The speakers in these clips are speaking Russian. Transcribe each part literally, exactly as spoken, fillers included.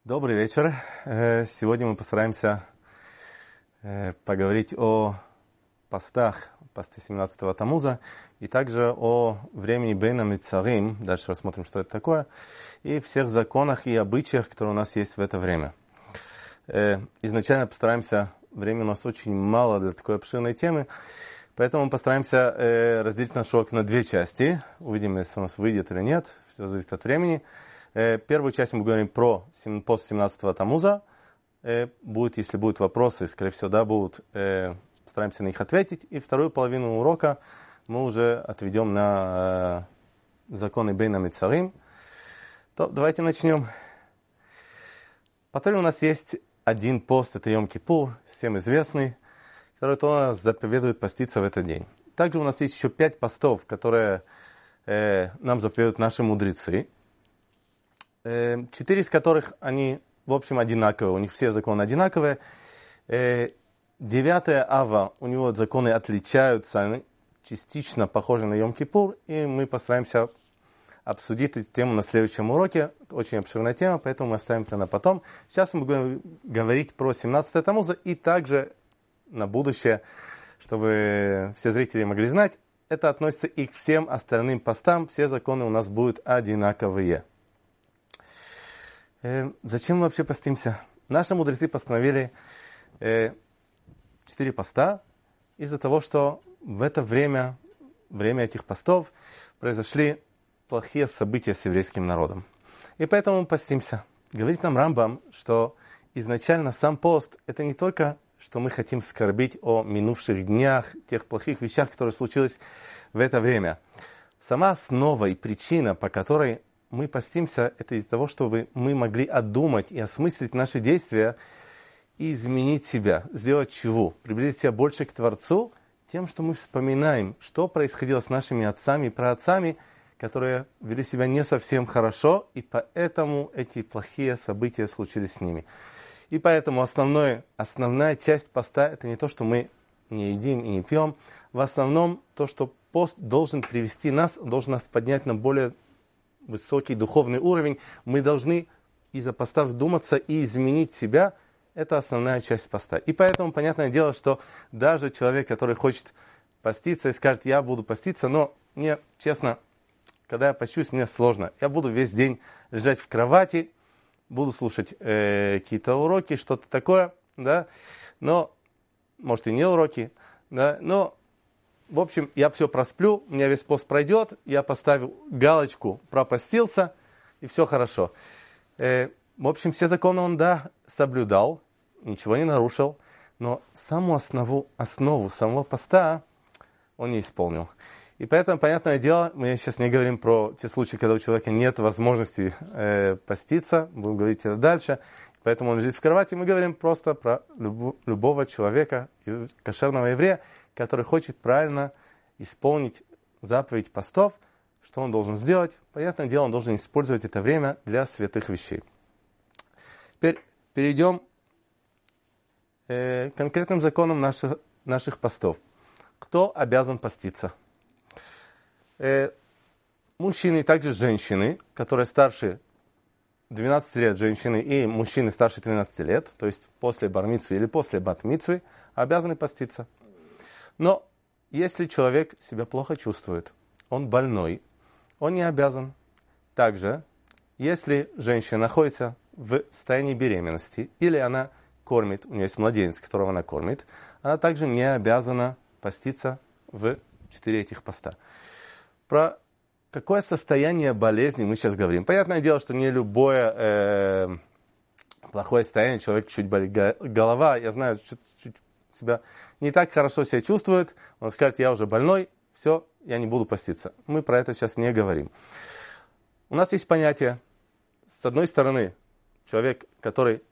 Добрый вечер. Сегодня мы постараемся поговорить о постах, посты семнадцатого Тамуза, и также о времени Бейн Амитсарим, дальше рассмотрим, что это такое, и всех законах и обычаях, которые у нас есть в это время. Изначально постараемся, времени у нас очень мало для такой обширной темы, поэтому мы постараемся разделить наш урок на две части. Увидим, если у нас выйдет или нет, все зависит от времени. Первую часть мы говорим про пост семнадцатого Тамуза. Будет, если будут вопросы, скорее всего, да, будут, постараемся на них ответить. И вторую половину урока мы уже отведем на законы Бейн Амитсарим. То давайте начнем. По Торе у нас есть один пост, это Йом-Кипур, всем известный, который то нас заповедует поститься в этот день. Также у нас есть еще пять постов, которые э, нам заповедуют наши мудрецы. Четыре из которых, они, в общем, одинаковые, у них все законы одинаковые. Девятая Ава, у него законы отличаются, они частично похожи на Йом-Кипур, и мы постараемся обсудить эту тему на следующем уроке. Очень обширная тема, поэтому мы оставим это на потом. Сейчас мы будем говорить про семнадцатое Тамуза, и также на будущее, чтобы все зрители могли знать, это относится и к всем остальным постам, все законы у нас будут одинаковые. Э, зачем мы вообще постимся? Наши мудрецы постановили э, четыре поста из-за того, что в это время, время этих постов, произошли плохие события с еврейским народом. И поэтому мы постимся. Говорит нам Рамбам, что изначально сам пост – это не только, что мы хотим скорбить о минувших днях, тех плохих вещах, которые случились в это время. Сама основа и причина, по которой мы постимся, это из-за того, чтобы мы могли отдумать и осмыслить наши действия и изменить себя. Сделать чего? Приблизить себя больше к Творцу тем, что мы вспоминаем, что происходило с нашими отцами и праотцами, которые вели себя не совсем хорошо, и поэтому эти плохие события случились с ними. И поэтому основное, основная часть поста – это не то, что мы не едим и не пьем. В основном то, что пост должен привести нас, должен нас поднять на более высокий духовный уровень, мы должны из-за поста вдуматься и изменить себя. Это основная часть поста. И поэтому, понятное дело, что даже человек, который хочет поститься и скажет, я буду поститься, но мне, честно, когда я постюсь, мне сложно. Я буду весь день лежать в кровати, буду слушать э, какие-то уроки, что-то такое, да, но, может, и не уроки, да, но в общем, я все просплю, у меня весь пост пройдет, я поставил галочку, пропостился, и все хорошо. Э, в общем, все законы он, да, соблюдал, ничего не нарушил, но саму основу, основу самого поста он не исполнил. И поэтому, понятное дело, мы сейчас не говорим про те случаи, когда у человека нет возможности э, поститься, будем говорить это дальше, поэтому он лежит в кровати, мы говорим просто про люб- любого человека, кошерного еврея, который хочет правильно исполнить заповедь постов, что он должен сделать? Понятное дело, он должен использовать это время для святых вещей. Теперь перейдем э, к конкретным законам наших, наших постов. Кто обязан поститься? Э, мужчины, также женщины, которые старше двенадцати лет, женщины, и мужчины старше тринадцати лет, то есть после бар-мицвы или после бат-мицвы, обязаны поститься. Но если человек себя плохо чувствует, он больной, он не обязан. Также, если женщина находится в состоянии беременности, или она кормит, у нее есть младенец, которого она кормит, она также не обязана поститься в четыре этих поста. Про какое состояние болезни мы сейчас говорим? Понятное дело, что не любое э, плохое состояние, человек чуть болит голова, я знаю, чуть-чуть себя не так хорошо себя чувствует, он скажет, я уже больной, все, я не буду поститься. Мы про это сейчас не говорим. У нас есть понятие, с одной стороны, человек, который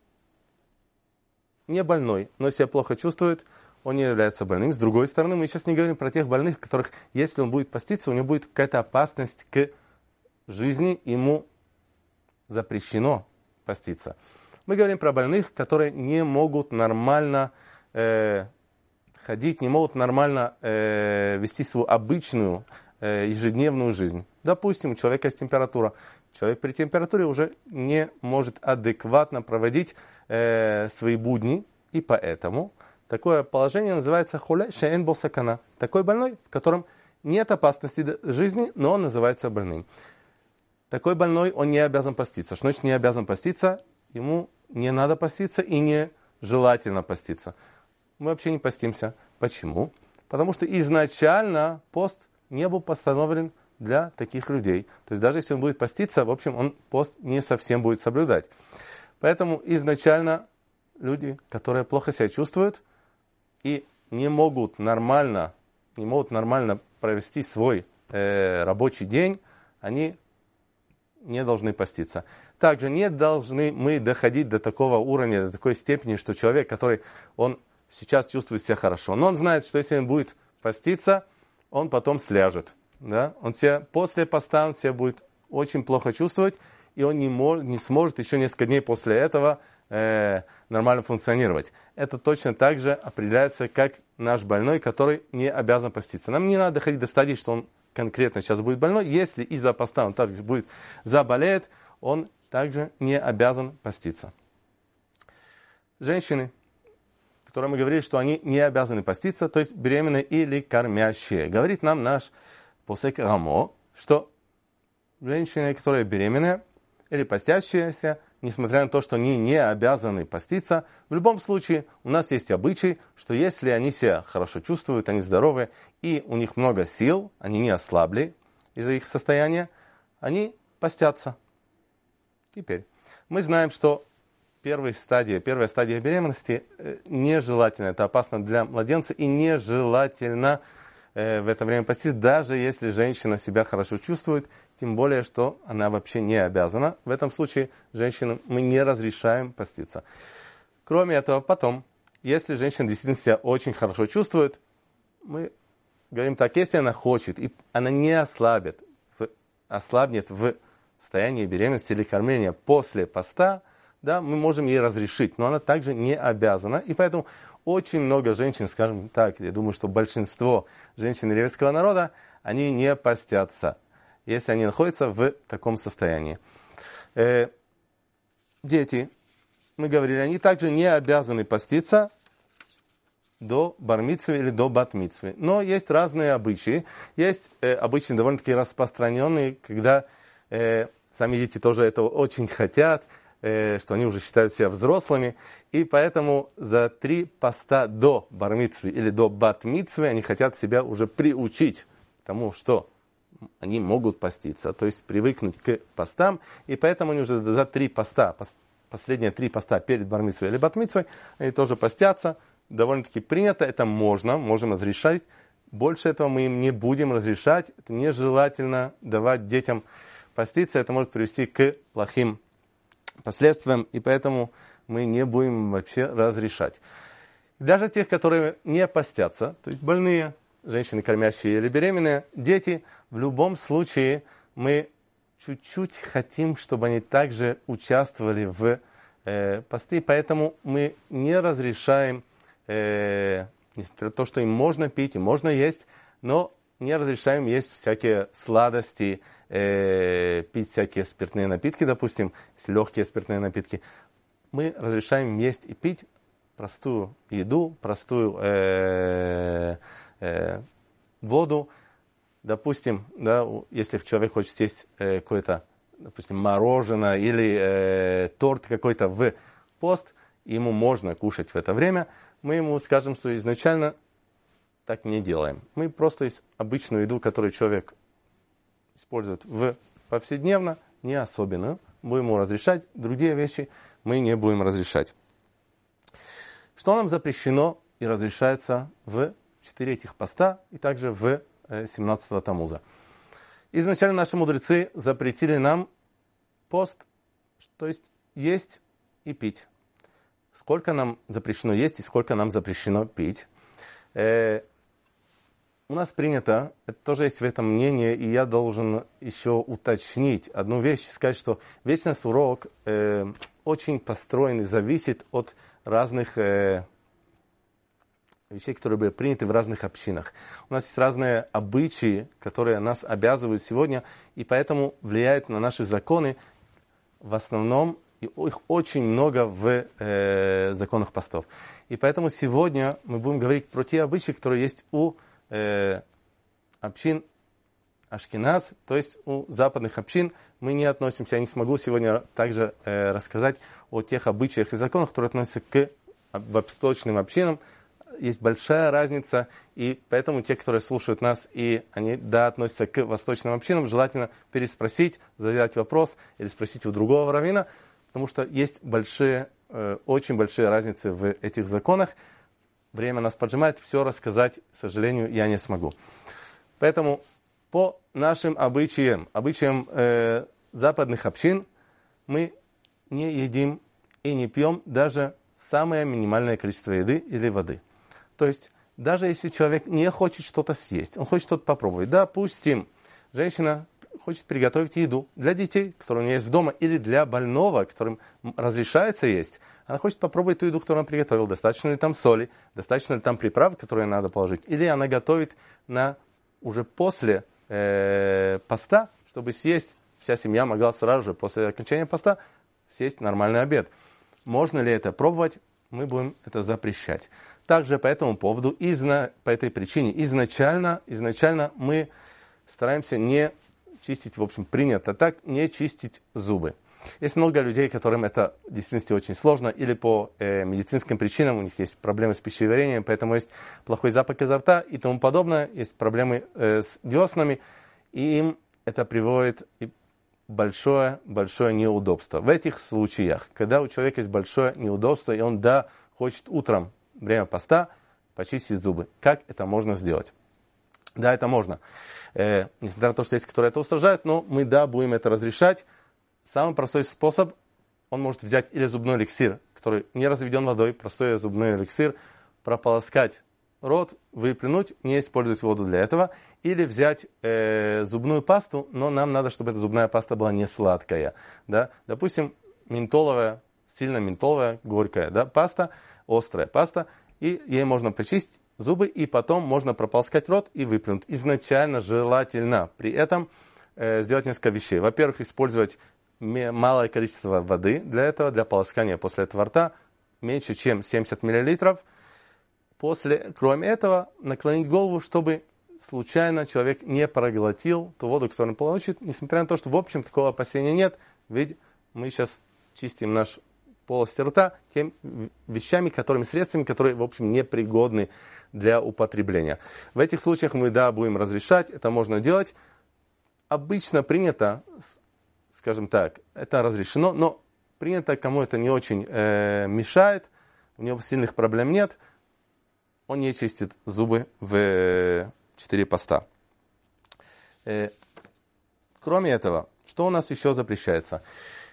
не больной, но себя плохо чувствует, он не является больным. С другой стороны, мы сейчас не говорим про тех больных, которых, если он будет поститься, у него будет какая-то опасность к жизни, ему запрещено поститься. Мы говорим про больных, которые не могут нормально э, ходить, не могут нормально э, вести свою обычную э, ежедневную жизнь. Допустим, у человека есть температура человек при температуре уже не может адекватно проводить э, свои будни, и поэтому такое положение называется холе шеэн бо сакана. Такой больной, в котором нет опасности жизни, но он называется больным. Такой больной, он не обязан поститься. Что значит не обязан поститься? Ему не надо поститься и не желательно поститься. Мы вообще не постимся. Почему? Потому что изначально пост не был постановлен для таких людей. То есть даже если он будет поститься, в общем, он пост не совсем будет соблюдать. Поэтому изначально люди, которые плохо себя чувствуют и не могут нормально, не могут нормально провести свой э, рабочий день, они не должны поститься. Также не должны мы доходить до такого уровня, до такой степени, что человек, который он сейчас чувствует себя хорошо, но он знает, что если он будет поститься, он потом сляжет. Да? Он себя, после поста он себя будет очень плохо чувствовать, и он не, мож, не сможет еще несколько дней после этого э, нормально функционировать. Это точно так же определяется, как наш больной, который не обязан поститься. Нам не надо доходить до стадии, что он конкретно сейчас будет больной. Если из-за поста он также будет заболеет, он также не обязан поститься. Женщины, которые мы говорили, что они не обязаны поститься, то есть беременные или кормящие. Говорит нам наш посек Рамо, что женщины, которые беременные или постящиеся, несмотря на то, что они не обязаны поститься, в любом случае у нас есть обычай, что если они себя хорошо чувствуют, они здоровы, и у них много сил, они не ослабли из-за их состояния, они постятся. Теперь, мы знаем, что первая стадия, первая стадия беременности нежелательна, это опасно для младенца, и нежелательно э, в это время поститься, даже если женщина себя хорошо чувствует, тем более, что она вообще не обязана. В этом случае женщинам мы не разрешаем поститься. Кроме этого, потом, если женщина действительно себя очень хорошо чувствует, мы говорим так, если она хочет, и она не ослабит, в, ослабнет в состоянии беременности или кормления после поста, да, мы можем ей разрешить, но она также не обязана. И поэтому очень много женщин, скажем так, я думаю, что большинство женщин еврейского народа, они не постятся, если они находятся в таком состоянии. Э, дети, мы говорили, они также не обязаны поститься до бар-мицвы или до бат-мицвы. Но есть разные обычаи. Есть э, обычаи довольно-таки распространенные, когда э, сами дети тоже этого очень хотят, э, что они уже считают себя взрослыми. И поэтому за три поста до бар-мицвы или до бат-мицвы они хотят себя уже приучить к тому, что они могут поститься, то есть привыкнуть к постам, и поэтому они уже за три поста, последние три поста перед бар-мицвой или бат-мицвой, они тоже постятся, довольно-таки принято, это можно, можем разрешать, больше этого мы им не будем разрешать, это нежелательно давать детям поститься, это может привести к плохим последствиям, и поэтому мы не будем вообще разрешать. Даже тех, которые не постятся, то есть больные, женщины, кормящие или беременные, дети, в любом случае мы чуть-чуть хотим, чтобы они также участвовали в э, посты, поэтому мы не разрешаем, э, несмотря на то, что им можно пить и можно есть, но не разрешаем есть всякие сладости, э, пить всякие спиртные напитки, допустим, если легкие спиртные напитки. Мы разрешаем есть и пить простую еду, простую э, э, воду. Допустим, да, если человек хочет съесть э, какое-то, допустим, мороженое или э, торт какой-то в пост, ему можно кушать в это время, мы ему скажем, что изначально так не делаем. Мы просто из обычную еду, которую человек использует в повседневно, не особенную, будем ему разрешать, другие вещи мы не будем разрешать. Что нам запрещено и разрешается в четыре этих поста и также в семнадцатого Тамуза. Изначально наши мудрецы запретили нам пост, то есть есть и пить. Сколько нам запрещено есть и сколько нам запрещено пить. Э, у нас принято, это тоже есть в этом мнение, и я должен еще уточнить одну вещь, сказать, что весь наш урок э, очень построен и зависит от разных э, вещей, которые были приняты в разных общинах. У нас есть разные обычаи, которые нас обязывают сегодня, и поэтому влияют на наши законы в основном, и их очень много в э, законах постов. И поэтому сегодня мы будем говорить про те обычаи, которые есть у э, общин Ашкеназ, то есть у западных общин. Мы не относимся, я не смогу сегодня также э, рассказать о тех обычаях и законах, которые относятся к восточным общинам. Есть большая разница, и поэтому те, которые слушают нас, и они, да, относятся к восточным общинам, желательно переспросить, задать вопрос или спросить у другого раввина, потому что есть большие, э, очень большие разницы в этих законах. Время нас поджимает, все рассказать, к сожалению, я не смогу. Поэтому по нашим обычаям, обычаям э, западных общин, мы не едим и не пьем даже самое минимальное количество еды или воды. То есть, даже если человек не хочет что-то съесть, он хочет что-то попробовать. Допустим, женщина хочет приготовить еду для детей, которые у нее есть дома, или для больного, которым разрешается есть. Она хочет попробовать ту еду, которую она приготовила. Достаточно ли там соли, достаточно ли там приправ, которые надо положить. Или она готовит на, уже после э, поста, чтобы съесть. Вся семья могла сразу же после окончания поста съесть нормальный обед. Можно ли это пробовать? Мы будем это запрещать. Также по этому поводу, изна, по этой причине, изначально, изначально мы стараемся не чистить, в общем, принято так, не чистить зубы. Есть много людей, которым это в действительности очень сложно, или по э, медицинским причинам, у них есть проблемы с пищеварением, поэтому есть плохой запах изо рта и тому подобное, есть проблемы э, с деснами, и им это приводит к большое-большое неудобство. В этих случаях, когда у человека есть большое неудобство, и он, да, хочет утром, время поста, почистить зубы. Как это можно сделать? Да, это можно. Э, несмотря на то, что есть, которые это устражают, но мы, да, будем это разрешать. Самый простой способ, он может взять или зубной эликсир, который не разведен водой, простой зубной эликсир, прополоскать рот, выплюнуть, не использовать воду для этого, или взять э, зубную пасту, но нам надо, чтобы эта зубная паста была не сладкая. Да? Допустим, ментоловая, сильно ментоловая, горькая, да, паста, острая паста, и ей можно почистить зубы, и потом можно прополоскать рот и выплюнуть. Изначально желательно при этом э, сделать несколько вещей. Во-первых, использовать малое количество воды для этого, для полоскания после этого рта, меньше, чем семьдесят миллилитров. После, кроме этого, наклонить голову, чтобы случайно человек не проглотил ту воду, которую он получит, несмотря на то, что, в общем, такого опасения нет, ведь мы сейчас чистим наш полость рта теми вещами, которыми, средствами, которые, в общем, непригодны для употребления. В этих случаях мы, да, будем разрешать, это можно делать. Обычно принято, скажем так, это разрешено, но принято, кому это не очень э, мешает, у него сильных проблем нет, он не чистит зубы в четыре поста. Э, кроме этого, что у нас еще запрещается?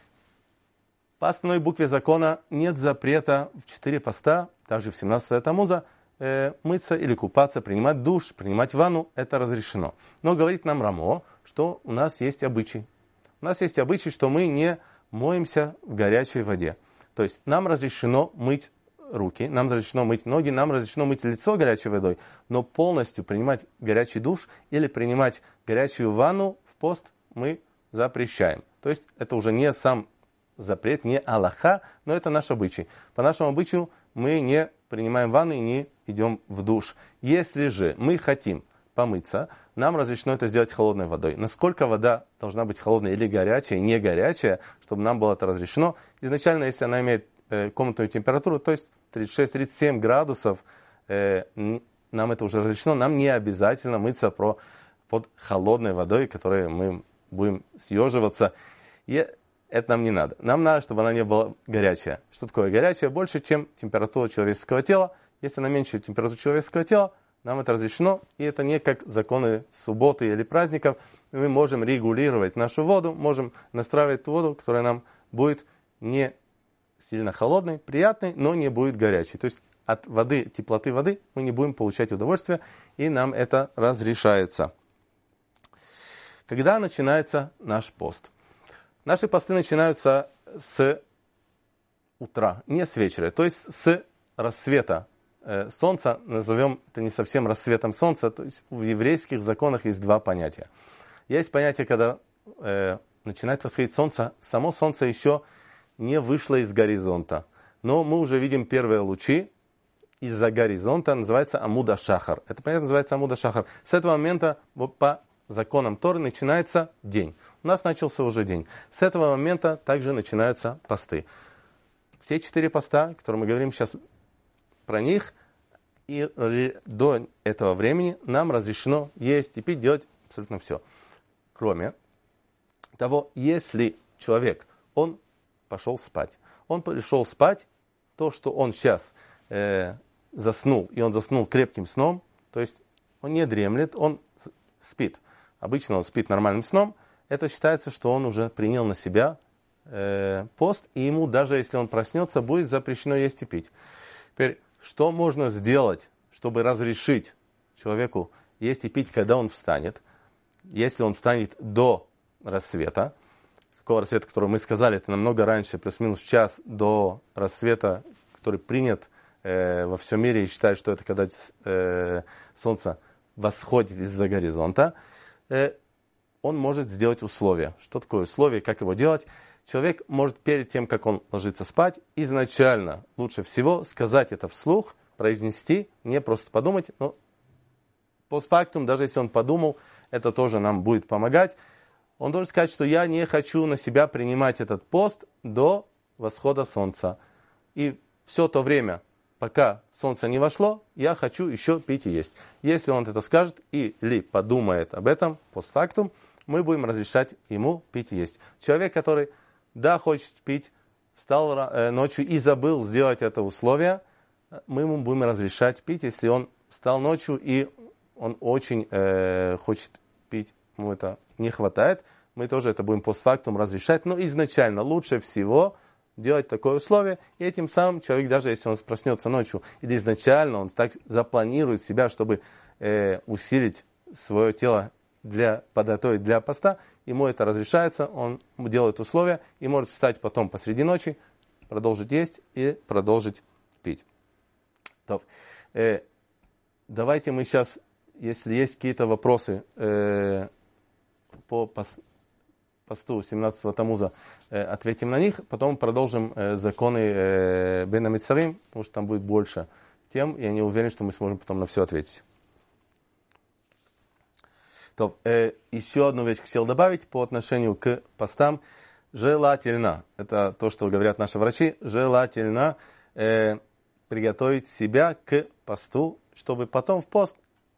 По основной букве закона нет запрета в четыре поста, также в семнадцатое Тамуза, э, мыться или купаться, принимать душ, принимать ванну, это разрешено. Но говорит нам Рамо, что у нас есть обычай. У нас есть обычай, что мы не моемся в горячей воде. То есть нам разрешено мыть руки, нам разрешено мыть ноги, нам разрешено мыть лицо горячей водой, но полностью принимать горячий душ или принимать горячую ванну в пост мы запрещаем. То есть это уже не сам запрет, не алаха, но это наш обычай. По нашему обычаю мы не принимаем ванны и не идем в душ. Если же мы хотим помыться, нам разрешено это сделать холодной водой. Насколько вода должна быть холодной или горячая, не горячая, чтобы нам было это разрешено. Изначально, если она имеет э, комнатную температуру, то есть тридцать шесть - тридцать семь градусов, э, нам это уже разрешено. Нам не обязательно мыться про, под холодной водой, которой мы будем съеживаться. И это нам не надо. Нам надо, чтобы она не была горячая. Что такое горячая? Больше, чем температура человеческого тела. Если она меньше температуры человеческого тела, нам это разрешено. И это не как законы субботы или праздников. Мы можем регулировать нашу воду, можем настраивать ту воду, которая нам будет не сильно холодной, приятной, но не будет горячей. То есть от воды, теплоты воды мы не будем получать удовольствие, и нам это разрешается. Когда начинается наш пост? Наши посты начинаются с утра, не с вечера, то есть с рассвета э, солнца, назовем это не совсем рассветом солнца, то есть в еврейских законах есть два понятия. Есть понятие, когда э, начинает восходить солнце, само солнце еще не вышло из горизонта, но мы уже видим первые лучи из-за горизонта, называется Амуда Шахар. Это понятие называется Амуда Шахар. С этого момента по законам Торы начинается день. У нас начался уже день. С этого момента также начинаются посты. Все четыре поста, которые мы говорим сейчас про них, и до этого времени нам разрешено есть и пить, делать абсолютно все. Кроме того, если человек, он пошел спать, он пришел спать, то, что он сейчас э, заснул, и он заснул крепким сном, то есть он не дремлет, он спит. Обычно он спит нормальным сном, это считается, что он уже принял на себя э, пост, и ему, даже если он проснется, будет запрещено есть и пить. Теперь, что можно сделать, чтобы разрешить человеку есть и пить, когда он встанет? Если он встанет до рассвета, такого рассвета, который мы сказали, это намного раньше, плюс-минус час до рассвета, который принят э, во всем мире, и считают, что это когда э, солнце восходит из-за горизонта, э, он может сделать условия. Что такое условие, как его делать? Человек может перед тем, как он ложится спать, изначально лучше всего сказать это вслух, произнести, не просто подумать, но постфактум, даже если он подумал, это тоже нам будет помогать. Он должен сказать, что я не хочу на себя принимать этот пост до восхода солнца. И все то время, пока солнце не вошло, я хочу еще пить и есть. Если он это скажет или подумает об этом постфактум, мы будем разрешать ему пить и есть. Человек, который, да, хочет пить, встал э, ночью и забыл сделать это условие, мы ему будем разрешать пить, если он встал ночью и он очень э, хочет пить, ему это не хватает, мы тоже это будем постфактум разрешать, но изначально лучше всего делать такое условие, и этим самым человек, даже если он проснется ночью, или изначально он так запланирует себя, чтобы э, усилить свое тело, для, подготовить для поста, ему это разрешается, он делает условия и может встать потом посреди ночи, продолжить есть и продолжить пить. То, э, давайте мы сейчас, если есть какие-то вопросы э, по пос, посту семнадцатого Тамуза, э, ответим на них, потом продолжим э, законы э, Бен Амитсарим, потому что там будет больше тем, и я не уверен, что мы сможем потом на все ответить. То, э, еще одну вещь хотел добавить по отношению к постам. Желательно, это то, что говорят наши врачи, желательно э, приготовить себя к посту, чтобы потом в пост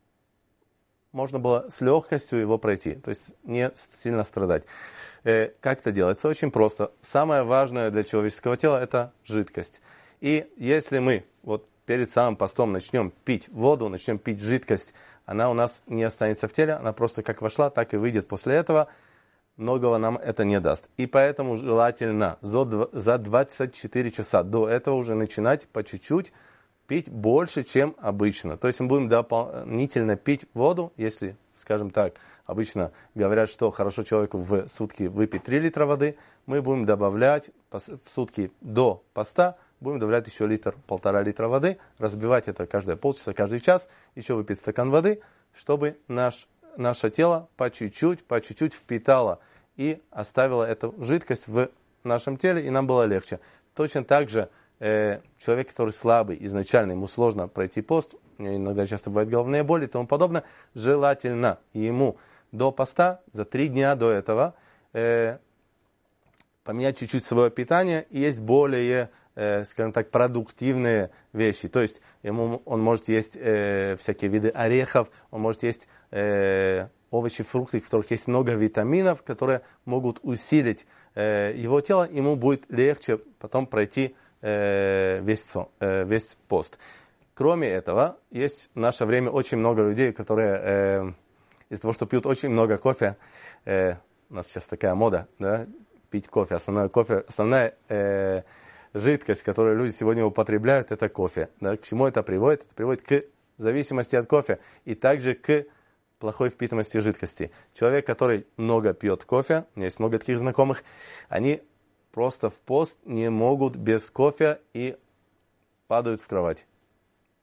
можно было с легкостью его пройти, то есть не сильно страдать. Э, как это делается? Очень просто. Самое важное для человеческого тела – это жидкость. И если мы вот перед самым постом начнем пить воду, начнем пить жидкость, она у нас не останется в теле, она просто как вошла, так и выйдет после этого. Многого нам это не даст. И поэтому желательно за двадцать четыре часа до этого уже начинать по чуть-чуть пить больше, чем обычно. То есть мы будем дополнительно пить воду, если, скажем так, обычно говорят, что хорошо человеку в сутки выпить три литра воды, мы будем добавлять в сутки до поста, будем добавлять еще литр, полтора литра воды, разбивать это каждые полчаса, каждый час, еще выпить стакан воды, чтобы наш, наше тело по чуть-чуть, по чуть-чуть впитало и оставило эту жидкость в нашем теле, и нам было легче. Точно так же э, человек, который слабый, изначально ему сложно пройти пост, иногда часто бывают головные боли и тому подобное, желательно ему до поста, за три дня до этого, э, поменять чуть-чуть свое питание, и есть более, э, скажем так, продуктивные вещи. То есть ему, он может есть э, всякие виды орехов, он может есть э, овощи, фрукты, в которых есть много витаминов, которые могут усилить э, его тело, ему будет легче потом пройти э, весь, э, весь пост. Кроме этого, есть в наше время очень много людей, которые э, из-за того, что пьют очень много кофе, э, у нас сейчас такая мода, да, пить кофе, основная, кофе, основная э, жидкость, которую люди сегодня употребляют, это кофе. Да? К чему это приводит? Это приводит к зависимости от кофе и также к плохой впитываемости жидкости. Человек, который много пьет кофе, у меня есть много таких знакомых, они просто в пост не могут без кофе и падают в кровать.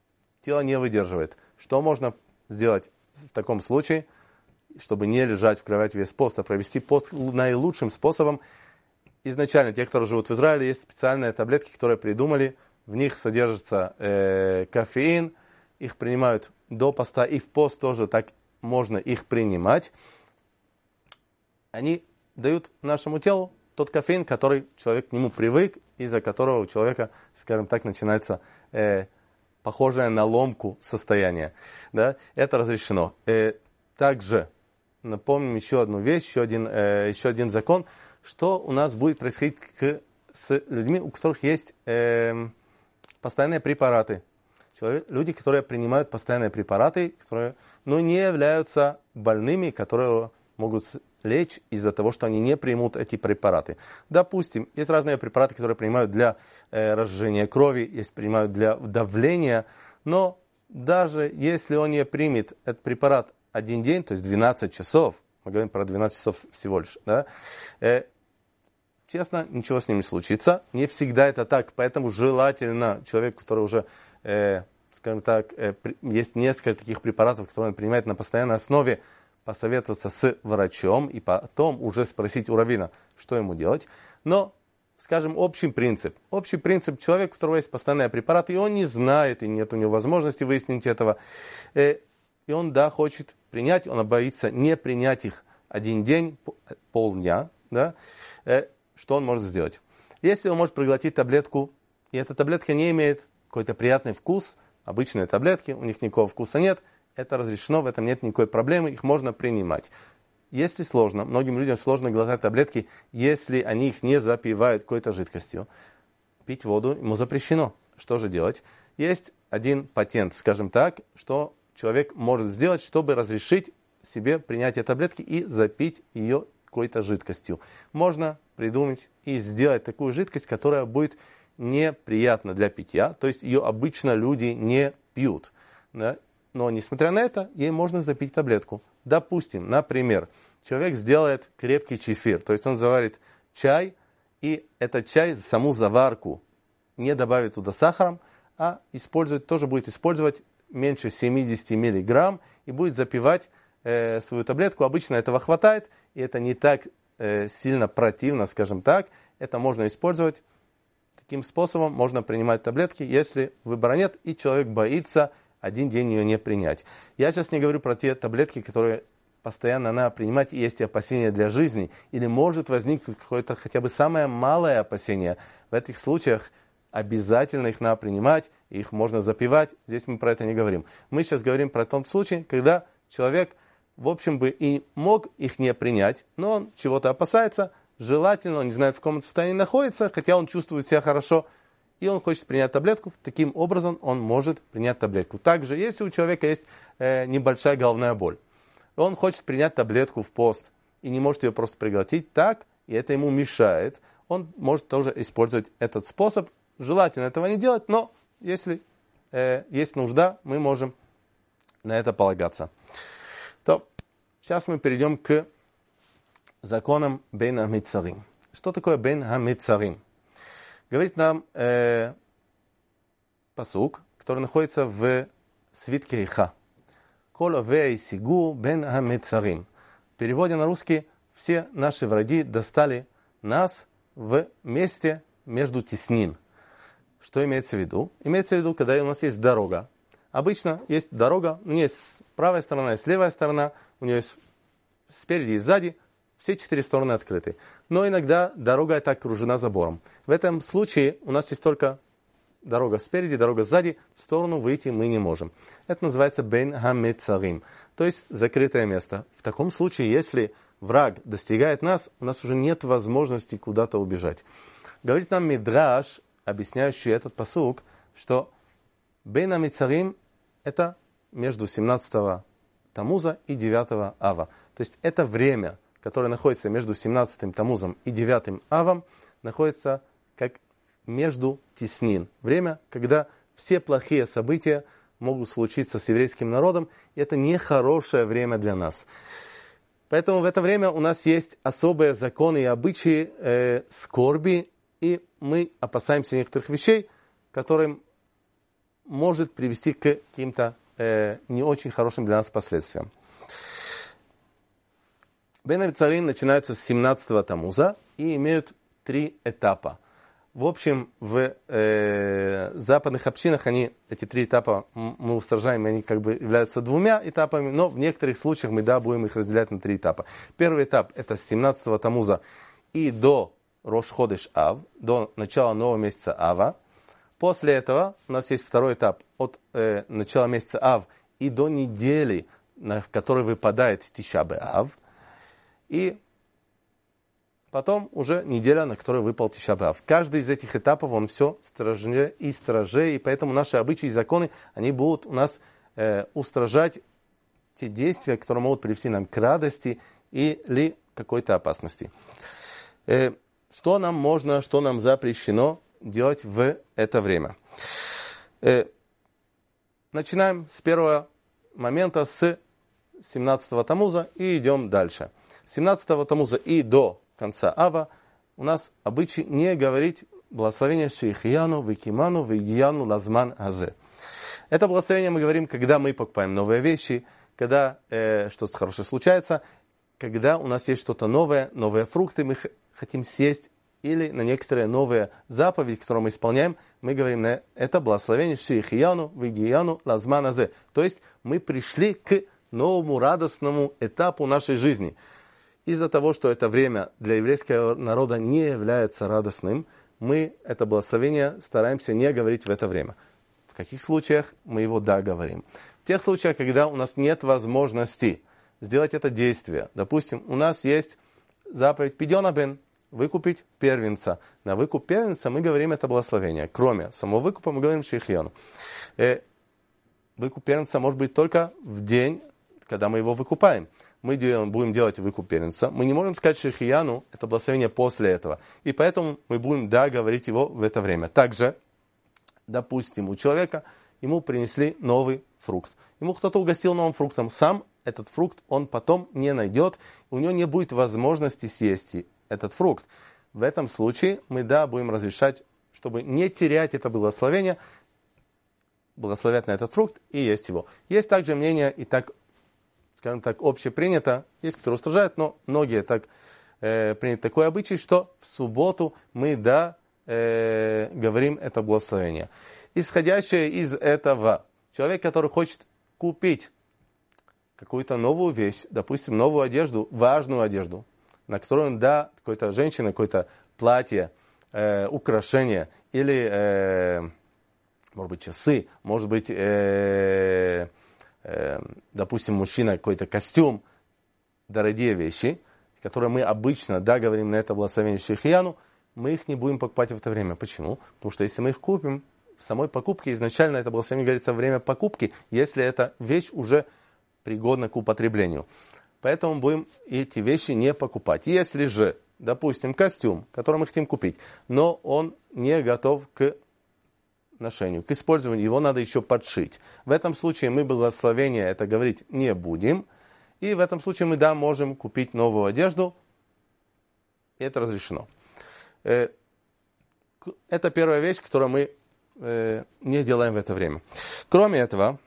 тело не выдерживает. Что можно сделать в таком случае, чтобы не лежать в кровати весь пост, а провести пост наилучшим способом? Изначально те, кто живут в Израиле, есть специальные таблетки, которые придумали. В них содержится э, кофеин. Их принимают до поста, и в пост тоже так можно их принимать. Они дают нашему телу тот кофеин, который человек к нему привык, из-за которого у человека, скажем так, начинается э, похожее на ломку состояние. Да? Это разрешено. Э, также напомним еще одну вещь, еще один, э, еще один закон, что у нас будет происходить к, с людьми, у которых есть э, постоянные препараты. Человек, люди, которые принимают постоянные препараты, которые, но не являются больными, которые могут лечь из-за того, что они не примут эти препараты. Допустим, есть разные препараты, которые принимают для э, разжижения крови, есть принимают для давления, но даже если он не примет этот препарат один день, то есть двенадцать часов, мы говорим про двенадцать часов всего лишь, да, э, честно, ничего с ним не случится. Не всегда это так, поэтому желательно человек, который уже, э, скажем так, э, есть несколько таких препаратов, которые он принимает на постоянной основе, посоветоваться с врачом и потом уже спросить у раввина, что ему делать. Но, скажем, общий принцип. Общий принцип: человек, у которого есть постоянные препараты, и он не знает, и нет у него возможности выяснить этого, э, и он, да, хочет принять, он боится не принять их один день, полдня, да, э, что он может сделать? Если он может проглотить таблетку, и эта таблетка не имеет какой-то приятный вкус, обычные таблетки, у них никакого вкуса нет, это разрешено, в этом нет никакой проблемы, их можно принимать. Если сложно, многим людям сложно глотать таблетки, если они их не запивают какой-то жидкостью. Пить воду ему запрещено. Что же делать? Есть один патент, скажем так, что человек может сделать, чтобы разрешить себе принятие таблетки и запить ее какой-то жидкостью. Можно придумать и сделать такую жидкость, которая будет неприятна для питья, то есть ее обычно люди не пьют. Да? Но, несмотря на это, ей можно запить таблетку. Допустим, например, человек сделает крепкий чефир, то есть он заварит чай, и этот чай, саму заварку, не добавит туда сахаром, а использует, тоже будет использовать меньше семьдесят миллиграмм и будет запивать э, свою таблетку. Обычно этого хватает, и это не так э, сильно противно, скажем так. Это можно использовать. Таким способом можно принимать таблетки, если выбора нет, и человек боится один день ее не принять. Я сейчас не говорю про те таблетки, которые постоянно надо принимать, и есть опасения для жизни, или может возникнуть какое-то хотя бы самое малое опасение. В этих случаях обязательно их надо принимать, и их можно запивать. Здесь мы про это не говорим. Мы сейчас говорим про тот случай, когда человек, в общем, бы и мог их не принять, но он чего-то опасается, желательно, он не знает, в каком состоянии находится, хотя он чувствует себя хорошо, и он хочет принять таблетку, таким образом он может принять таблетку. Также, если у человека есть э, небольшая головная боль, он хочет принять таблетку в пост и не может ее просто проглотить так, и это ему мешает, он может тоже использовать этот способ. Желательно этого не делать, но если э, есть нужда, мы можем на это полагаться. То сейчас мы перейдем к законам бейн ха-мицарим. Что такое бейн ха-мицарим? Говорит нам э, пасук, который находится в свитке Иха. Кол овей сигу бен ха-мицарим. В переводе на русский: все наши враги достали нас в месте между теснин. Что имеется в виду? Имеется в виду, когда у нас есть дорога. Обычно есть дорога, у нее есть правая сторона, есть левая сторона, у нее есть спереди и сзади, все четыре стороны открыты. Но иногда дорога эта окружена забором. В этом случае у нас есть только дорога спереди, дорога сзади, в сторону выйти мы не можем. Это называется бейн ха-мицарим, то есть закрытое место. В таком случае, если враг достигает нас, у нас уже нет возможности куда-то убежать. Говорит нам Мидраш, объясняющий этот пасук, что бейн ха-мицарим это между семнадцатого Тамуза и девятого Ава. То есть это время, которое находится между семнадцатым Тамузом и девятым Авом, находится как между теснин. Время, когда все плохие события могут случиться с еврейским народом, и это нехорошее время для нас. Поэтому в это время у нас есть особые законы и обычаи э, скорби, и мы опасаемся некоторых вещей, которым может привести к каким-то э, не очень хорошим для нас последствиям. Бен Авицарим начинаются с семнадцатого Тамуза и имеют три этапа. В общем, в э, западных общинах они, эти три этапа мы устражаем, и они как бы являются двумя этапами, но в некоторых случаях мы, да, будем их разделять на три этапа. Первый этап это с семнадцатого Тамуза и до Рош Ходеш Ав, до начала нового месяца Ава. После этого у нас есть второй этап от э, начала месяца Ав и до недели, на, в которой выпадает Тиша б'Ав. И потом уже неделя, на которой выпал Тиша б'Ав. Каждый из этих этапов, он все строжнее и строжее, и поэтому наши обычаи и законы, они будут у нас э, устражать те действия, которые могут привести нам к радости или какой-то опасности. Э, что нам можно, что нам запрещено делать в это время? Э, начинаем с первого момента, с семнадцатого Тамуза, и идем дальше. С семнадцатого Тамуза и до конца Ава у нас обычай не говорить благословение Шейхияну, Викиману, Вигияну, Лазман, Азе. Это благословение мы говорим, когда мы покупаем новые вещи, когда э, что-то хорошее случается, когда у нас есть что-то новое, новые фрукты мы х- хотим съесть, или на некоторые новые заповеди, которые мы исполняем, мы говорим на это благословение Шейхияну, Вигияну, Лазман, Азе. То есть мы пришли к новому радостному этапу нашей жизни. Из-за того, что это время для еврейского народа не является радостным, мы это благословение стараемся не говорить в это время. В каких случаях мы его да говорим? В тех случаях, когда у нас нет возможности сделать это действие. Допустим, у нас есть заповедь Пидьона бен, выкупить первенца. На выкуп первенца мы говорим это благословение. Кроме самого выкупа мы говорим Шейхияну. Э, выкуп первенца может быть только в день, когда мы его выкупаем. Мы делаем, будем делать выкуп первенца. Мы не можем сказать Шейхияну, это благословение после этого. И поэтому мы будем, да, говорить его в это время. Также, допустим, у человека, ему принесли новый фрукт. Ему кто-то угостил новым фруктом. Сам этот фрукт он потом не найдет. У него не будет возможности съесть этот фрукт. В этом случае мы, да, будем разрешать, чтобы не терять это благословение, благословять на этот фрукт и есть его. Есть также мнение, и так, скажем так, общепринято, есть, которые устражают, но многие так э, принят такой обычай, что в субботу мы, да, э, говорим это благословение. Исходящее из этого, человек, который хочет купить какую-то новую вещь, допустим, новую одежду, важную одежду, на которую он, да, какой-то женщина, какое-то платье, э, украшение, или, э, может быть, часы, может быть, э, э, допустим, мужчина, какой-то костюм, дорогие вещи, которые мы обычно, да, говорим на это благословение Шейхияну, мы их не будем покупать в это время. Почему? Потому что если мы их купим, в самой покупке изначально это благословение говорится время покупки, если эта вещь уже пригодна к употреблению. Поэтому будем эти вещи не покупать. Если же, допустим, костюм, который мы хотим купить, но он не готов к ношению, к использованию, его надо еще подшить. В этом случае мы благословение это говорить не будем. И в этом случае мы, да, можем купить новую одежду. И это разрешено. Это первая вещь, которую мы не делаем в это время. Кроме этого,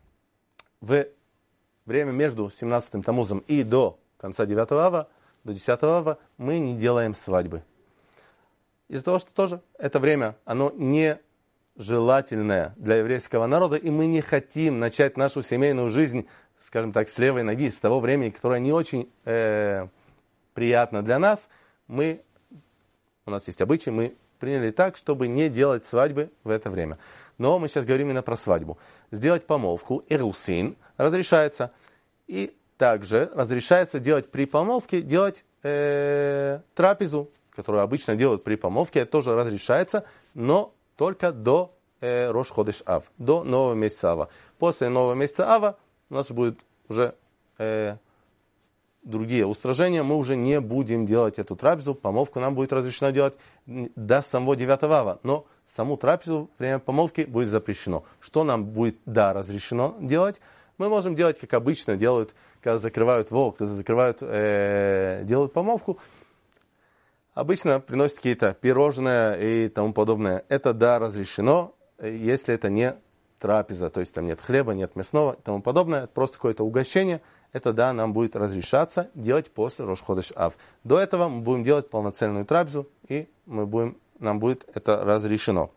в время между семнадцатым Тамузом и до конца девятого Ава, до десятого Ава, мы не делаем свадьбы. Из-за того, что тоже это время, оно не желательное для еврейского народа, и мы не хотим начать нашу семейную жизнь, скажем так, с левой ноги, с того времени, которое не очень э, приятно для нас. Мы, у нас есть обычай, мы приняли так, чтобы не делать свадьбы в это время. Но мы сейчас говорим именно про свадьбу. Сделать помолвку, эрусин, разрешается. И также разрешается делать при помолвке, делать э, трапезу, которую обычно делают при помолвке, это тоже разрешается, но только до э, Рош Ходеш Ав, до нового месяца Ава. После нового месяца Ава у нас будет уже э, другие устражения, мы уже не будем делать эту трапезу, помолвку нам будет разрешено делать до самого девятого Ава, но саму трапезу время помолвки будет запрещено. Что нам будет, да, разрешено делать? Мы можем делать, как обычно делают, когда закрывают волк, когда закрывают, э, делают помолвку. Обычно приносят какие-то пирожные и тому подобное. Это, да, разрешено, если это не трапеза, то есть там нет хлеба, нет мясного и тому подобное, просто какое-то угощение, это да, нам будет разрешаться делать после Рош ходеш Ав. До этого мы будем делать полноценную трапезу, и мы будем, нам будет это разрешено.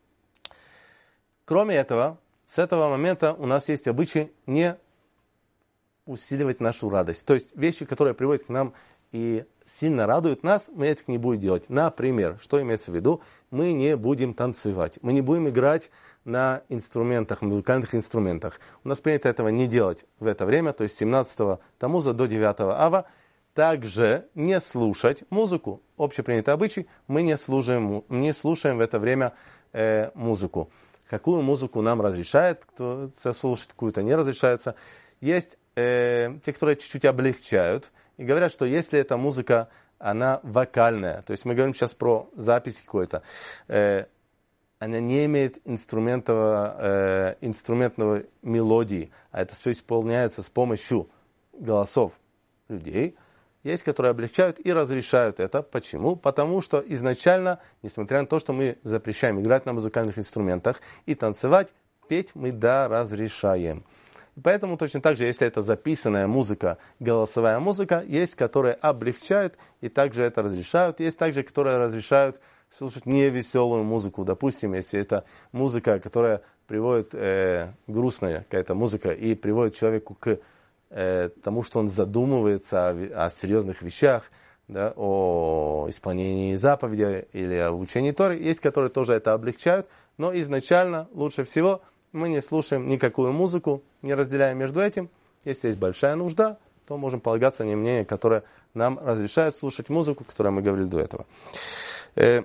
Кроме этого, с этого момента у нас есть обычай не усиливать нашу радость. То есть вещи, которые приводят к нам и сильно радуют нас, мы этих не будем делать. Например, что имеется в виду? Мы не будем танцевать, мы не будем играть на инструментах, музыкальных инструментах. У нас принято этого не делать в это время, то есть с семнадцатого Тамуза до девятого Ава. Также не слушать музыку. Общепринятый обычай, мы не слушаем, не слушаем в это время э, музыку. Какую музыку нам разрешает, кто слушать, какую-то не разрешается. Есть э, те, которые чуть-чуть облегчают и говорят, что если эта музыка, она вокальная, то есть мы говорим сейчас про запись какой-то, э, она не имеет инструментного, э, инструментного мелодии, а это все исполняется с помощью голосов людей. Есть, которые облегчают и разрешают это. Почему? Потому что изначально, несмотря на то, что мы запрещаем играть на музыкальных инструментах и танцевать, петь мы да разрешаем. Поэтому точно так же, если это записанная музыка, голосовая музыка, есть, которые облегчают и также это разрешают. Есть также, которые разрешают слушать невеселую музыку. Допустим, если это музыка, которая приводит, э, грустная какая-то музыка и приводит человеку к э, тому, что он задумывается о, о серьезных вещах, да, о исполнении заповедей или о учении Торы. Есть, которые тоже это облегчают, но изначально лучше всего мы не слушаем никакую музыку, не разделяем между этим. Если есть большая нужда, то можем полагаться на мнение, которое нам разрешает слушать музыку, о которой мы говорили до этого. Э,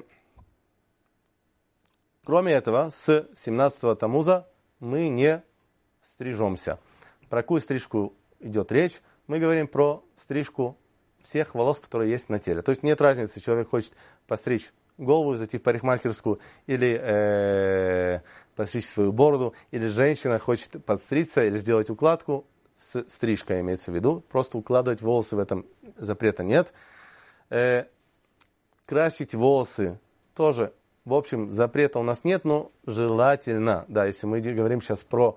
кроме этого, с семнадцатого Тамуза мы не стрижемся. Про какую стрижку идет речь? Мы говорим про стрижку всех волос, которые есть на теле. То есть нет разницы, человек хочет постричь голову, зайти в парикмахерскую или э, постричь свою бороду, или женщина хочет подстричься или сделать укладку, с стрижкой имеется в виду, просто укладывать волосы в этом запрета нет. Э, красить волосы тоже, в общем, запрета у нас нет, но желательно, да, если мы говорим сейчас про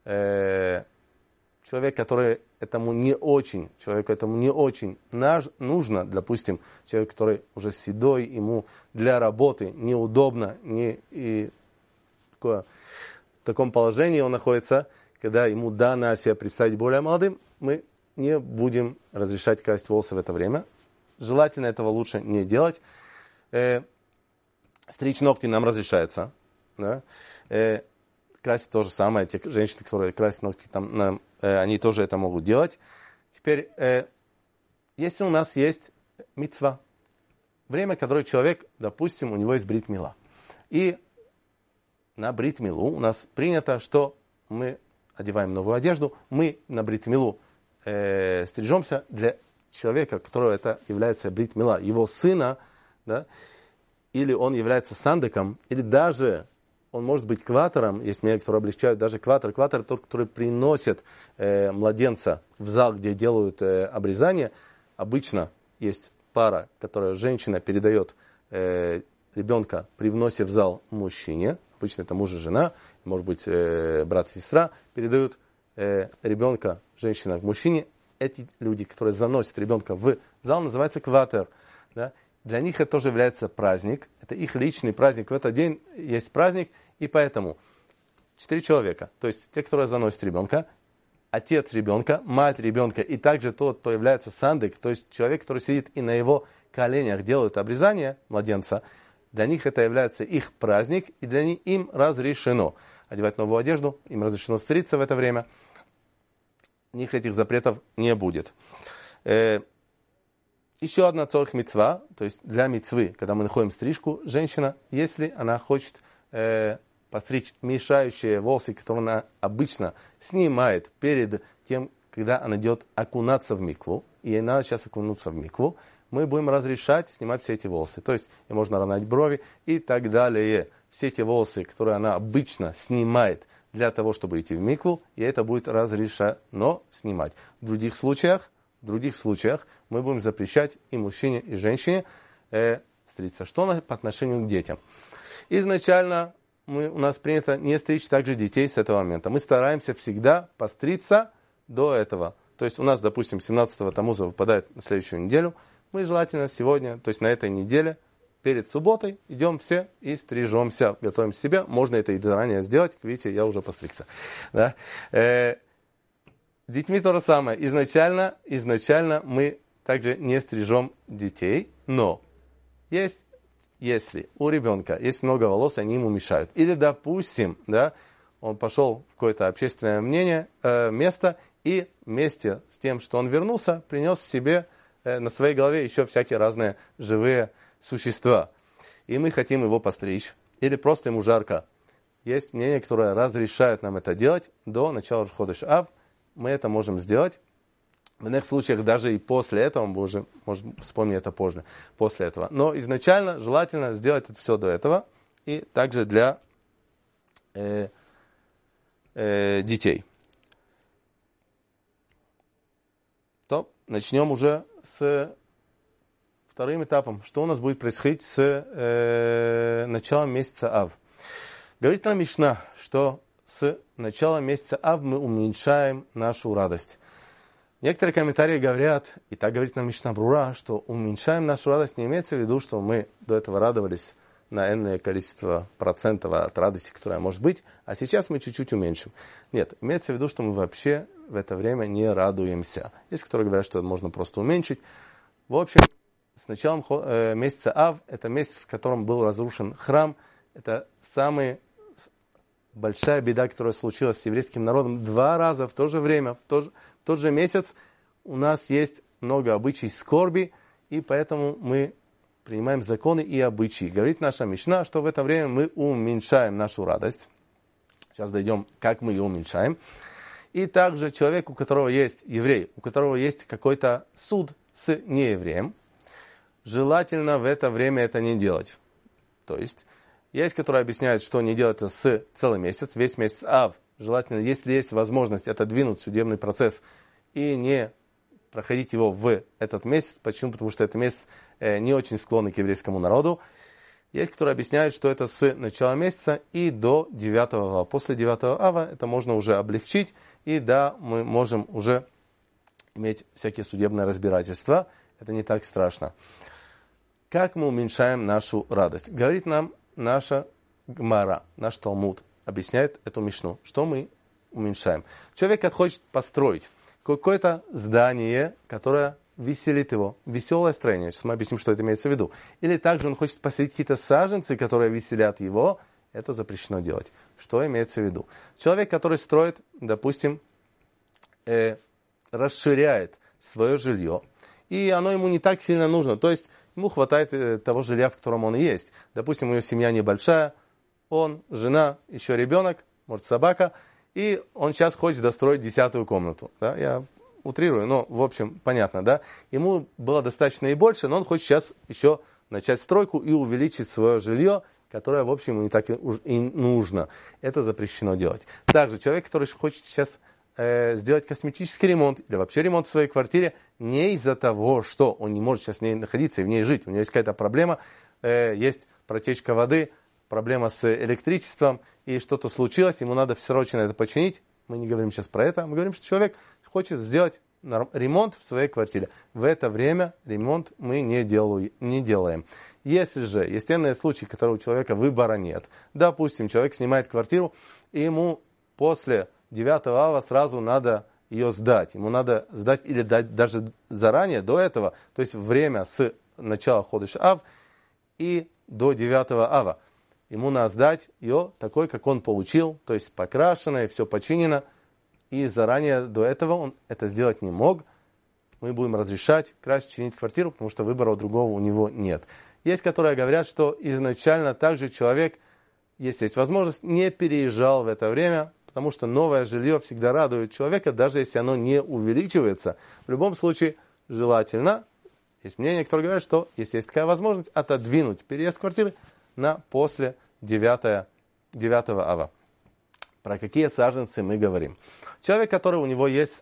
э, человека, который этому не очень, человеку этому не очень наж, нужно, допустим, человек, который уже седой, ему для работы неудобно, не, и такое, в таком положении он находится, когда ему дано себя представить более молодым, мы не будем разрешать красить волосы в это время. Желательно этого лучше не делать. Э, стричь ногти нам разрешается. Да? Э, красить то же самое. Те женщины, которые красят ногти, там, нам, э, они тоже это могут делать. Теперь, э, если у нас есть мицва, время, которое человек, допустим, у него есть брит мила. И на брит милу у нас принято, что мы одеваем новую одежду, мы на брит милу э, стрижемся для человека, которого это является брит мила, его сына, да, или он является сандеком, или даже он может быть кватором, есть мнения, которые облегчают даже кватор. Кватор тот, который приносит э, младенца в зал, где делают э, обрезание. Обычно есть пара, которая женщина передает э, ребенка при вносе в зал мужчине. Обычно это муж и жена, может быть э, брат и сестра, передают э, ребенка, женщина к мужчине. Эти люди, которые заносят ребенка в зал, называется кватер. Да? Для них это тоже является праздник. Это их личный праздник. В этот день есть праздник. И поэтому четыре человека, то есть те, которые заносят ребенка, отец ребенка, мать ребенка и также тот, кто является сандык, то есть человек, который сидит и на его коленях делает обрезание младенца, для них это является их праздник, и для них им разрешено одевать новую одежду, им разрешено стричься в это время. У них этих запретов не будет. Э, еще одна цорх мицва, то есть для мицвы, когда мы находим стрижку, женщина, если она хочет э, постричь мешающие волосы, которые она обычно снимает перед тем, когда она идет окунаться в микву, и ей надо сейчас окунуться в микву, мы будем разрешать снимать все эти волосы. То есть ей можно равнять брови и так далее. Все эти волосы, которые она обычно снимает для того, чтобы идти в микву, и это будет разрешено снимать. В других случаях, в других случаях мы будем запрещать и мужчине, и женщине э, стричься. Что по отношению к детям? Изначально мы, у нас принято не стричь также детей с этого момента. Мы стараемся всегда постричься до этого. То есть у нас, допустим, семнадцатого Тамуза выпадает на следующую неделю. Мы желательно сегодня, то есть на этой неделе, перед субботой идем все и стрижемся, готовим себя. Можно это и заранее сделать. Видите, я уже постригся. Да? Э, с детьми то же самое. Изначально, изначально мы также не стрижем детей, но есть, если у ребенка есть много волос, они ему мешают. Или, допустим, да, он пошел в какое-то общественное мнение, э, место и вместе с тем, что он вернулся, принес себе э, на своей голове еще всякие разные живые существа. И мы хотим его постричь. Или просто ему жарко. Есть мнение, которое разрешает нам это делать до начала Ходеш Ав. Мы это можем сделать. В иных случаях даже и после этого, мы уже можем вспомнить это позже, после этого. Но изначально желательно сделать это все до этого. И также для э, э, детей. То начнем уже с вторым этапом. Что у нас будет происходить с э, началом месяца Ав? Говорит нам Мишна, что с начала месяца Ав мы уменьшаем нашу радость. Некоторые комментарии говорят, и так говорит нам Мишна Брура, что уменьшаем нашу радость, не имеется в виду, что мы до этого радовались на энное количество процентов от радости, которая может быть, а сейчас мы чуть-чуть уменьшим. Нет, имеется в виду, что мы вообще в это время не радуемся. Есть, которые говорят, что можно просто уменьшить. В общем, с началом месяца Ав, это месяц, в котором был разрушен храм, это самая большая беда, которая случилась с еврейским народом. Два раза в то же время, в тот же, в тот же месяц у нас есть много обычаев скорби, и поэтому мы принимаем законы и обычаи. Говорит наша Мишна, что в это время мы уменьшаем нашу радость. Сейчас дойдем, как мы ее уменьшаем. И также человек, у которого есть еврей, у которого есть какой-то суд с неевреем, желательно в это время это не делать. То есть, есть, которые объясняют, что не делать это с целый месяц, весь месяц Ав. Желательно, если есть возможность отодвинуть судебный процесс и не проходить его в этот месяц. Почему? Потому что этот месяц э, не очень склонный к еврейскому народу. Есть, которые объясняют, что это с начала месяца и до девятого ава. После девятого ава это можно уже облегчить, и да, мы можем уже иметь всякие судебные разбирательства. Это не так страшно. Как мы уменьшаем нашу радость? Говорит нам наша Гмара, наш Талмуд, объясняет эту Мишну, что мы уменьшаем. Человек хочет построить какое-то здание, которое веселит его, веселое строение. Сейчас мы объясним, что это имеется в виду. Или также он хочет посадить какие-то саженцы, которые веселят его. Это запрещено делать. Что имеется в виду? Человек, который строит, допустим, э, расширяет свое жилье, и оно ему не так сильно нужно. То есть ему хватает э, того жилья, в котором он и есть. Допустим, у него семья небольшая, он, жена, еще ребенок, может собака, и он сейчас хочет достроить десятую комнату. Да? Я утрирую, но в общем понятно, да? Ему было достаточно и больше, но он хочет сейчас еще начать стройку и увеличить свое жилье, которое, в общем, ему не так и нужно. Это запрещено делать. Также человек, который хочет сейчас э, сделать косметический ремонт или вообще ремонт в своей квартире, не из-за того, что он не может сейчас в ней находиться и в ней жить. У него есть какая-то проблема, э, есть протечка воды, проблема с электричеством, и что-то случилось, ему надо срочно это починить. Мы не говорим сейчас про это, мы говорим, что человек хочет сделать ремонт в своей квартире. В это время ремонт мы не, делаю, не делаем. Если же есть иные случаи, которые у человека выбора нет, допустим, человек снимает квартиру, и ему после девятого ава сразу надо ее сдать. Ему надо сдать или дать даже заранее, до этого, то есть время с начала Ходеш Ав и до девятого ава. Ему надо сдать ее такой, как он получил, то есть покрашенное, все починено. И заранее до этого он это сделать не мог. Мы будем разрешать красить, чинить квартиру, потому что выбора другого у него нет. Есть, которые говорят, что изначально также человек, если есть возможность, не переезжал в это время, потому что новое жилье всегда радует человека, даже если оно не увеличивается. В любом случае, желательно, есть мнение, которые говорят, что если есть такая возможность, отодвинуть переезд квартиры на после девятого ава. Про какие саженцы мы говорим? Человек, который у него есть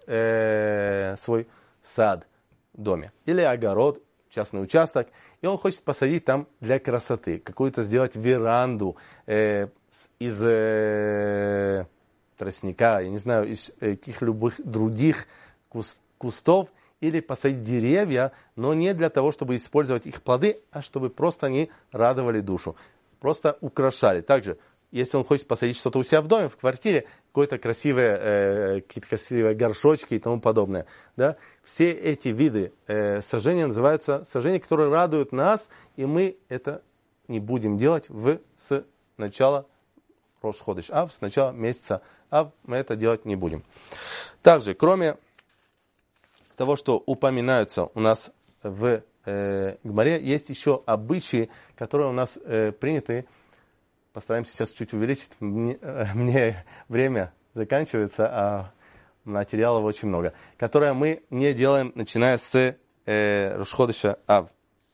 э, свой сад в доме, или огород, частный участок, и он хочет посадить там для красоты, какую-то сделать веранду, э, из э, тростника, я не знаю, из каких-либо других куст, кустов, или посадить деревья, но не для того, чтобы использовать их плоды, а чтобы просто они радовали душу, просто украшали. Также, если он хочет посадить что-то у себя в доме, в квартире, какое-то красивое, э, какие-то красивые горшочки и тому подобное, да, все эти виды э, сажения называются сажения, которые радуют нас, и мы это не будем делать в, с начала Рош ходеш Ав, с начала месяца Ав, мы это делать не будем. Также, кроме того, что упоминаются у нас в э, Гмаре, есть еще обычаи, которые у нас э, приняты. Постараемся сейчас чуть увеличить. Мне, э, мне время заканчивается, а материалов очень много. Которые мы не делаем, начиная с э, Рош ходеша Ав.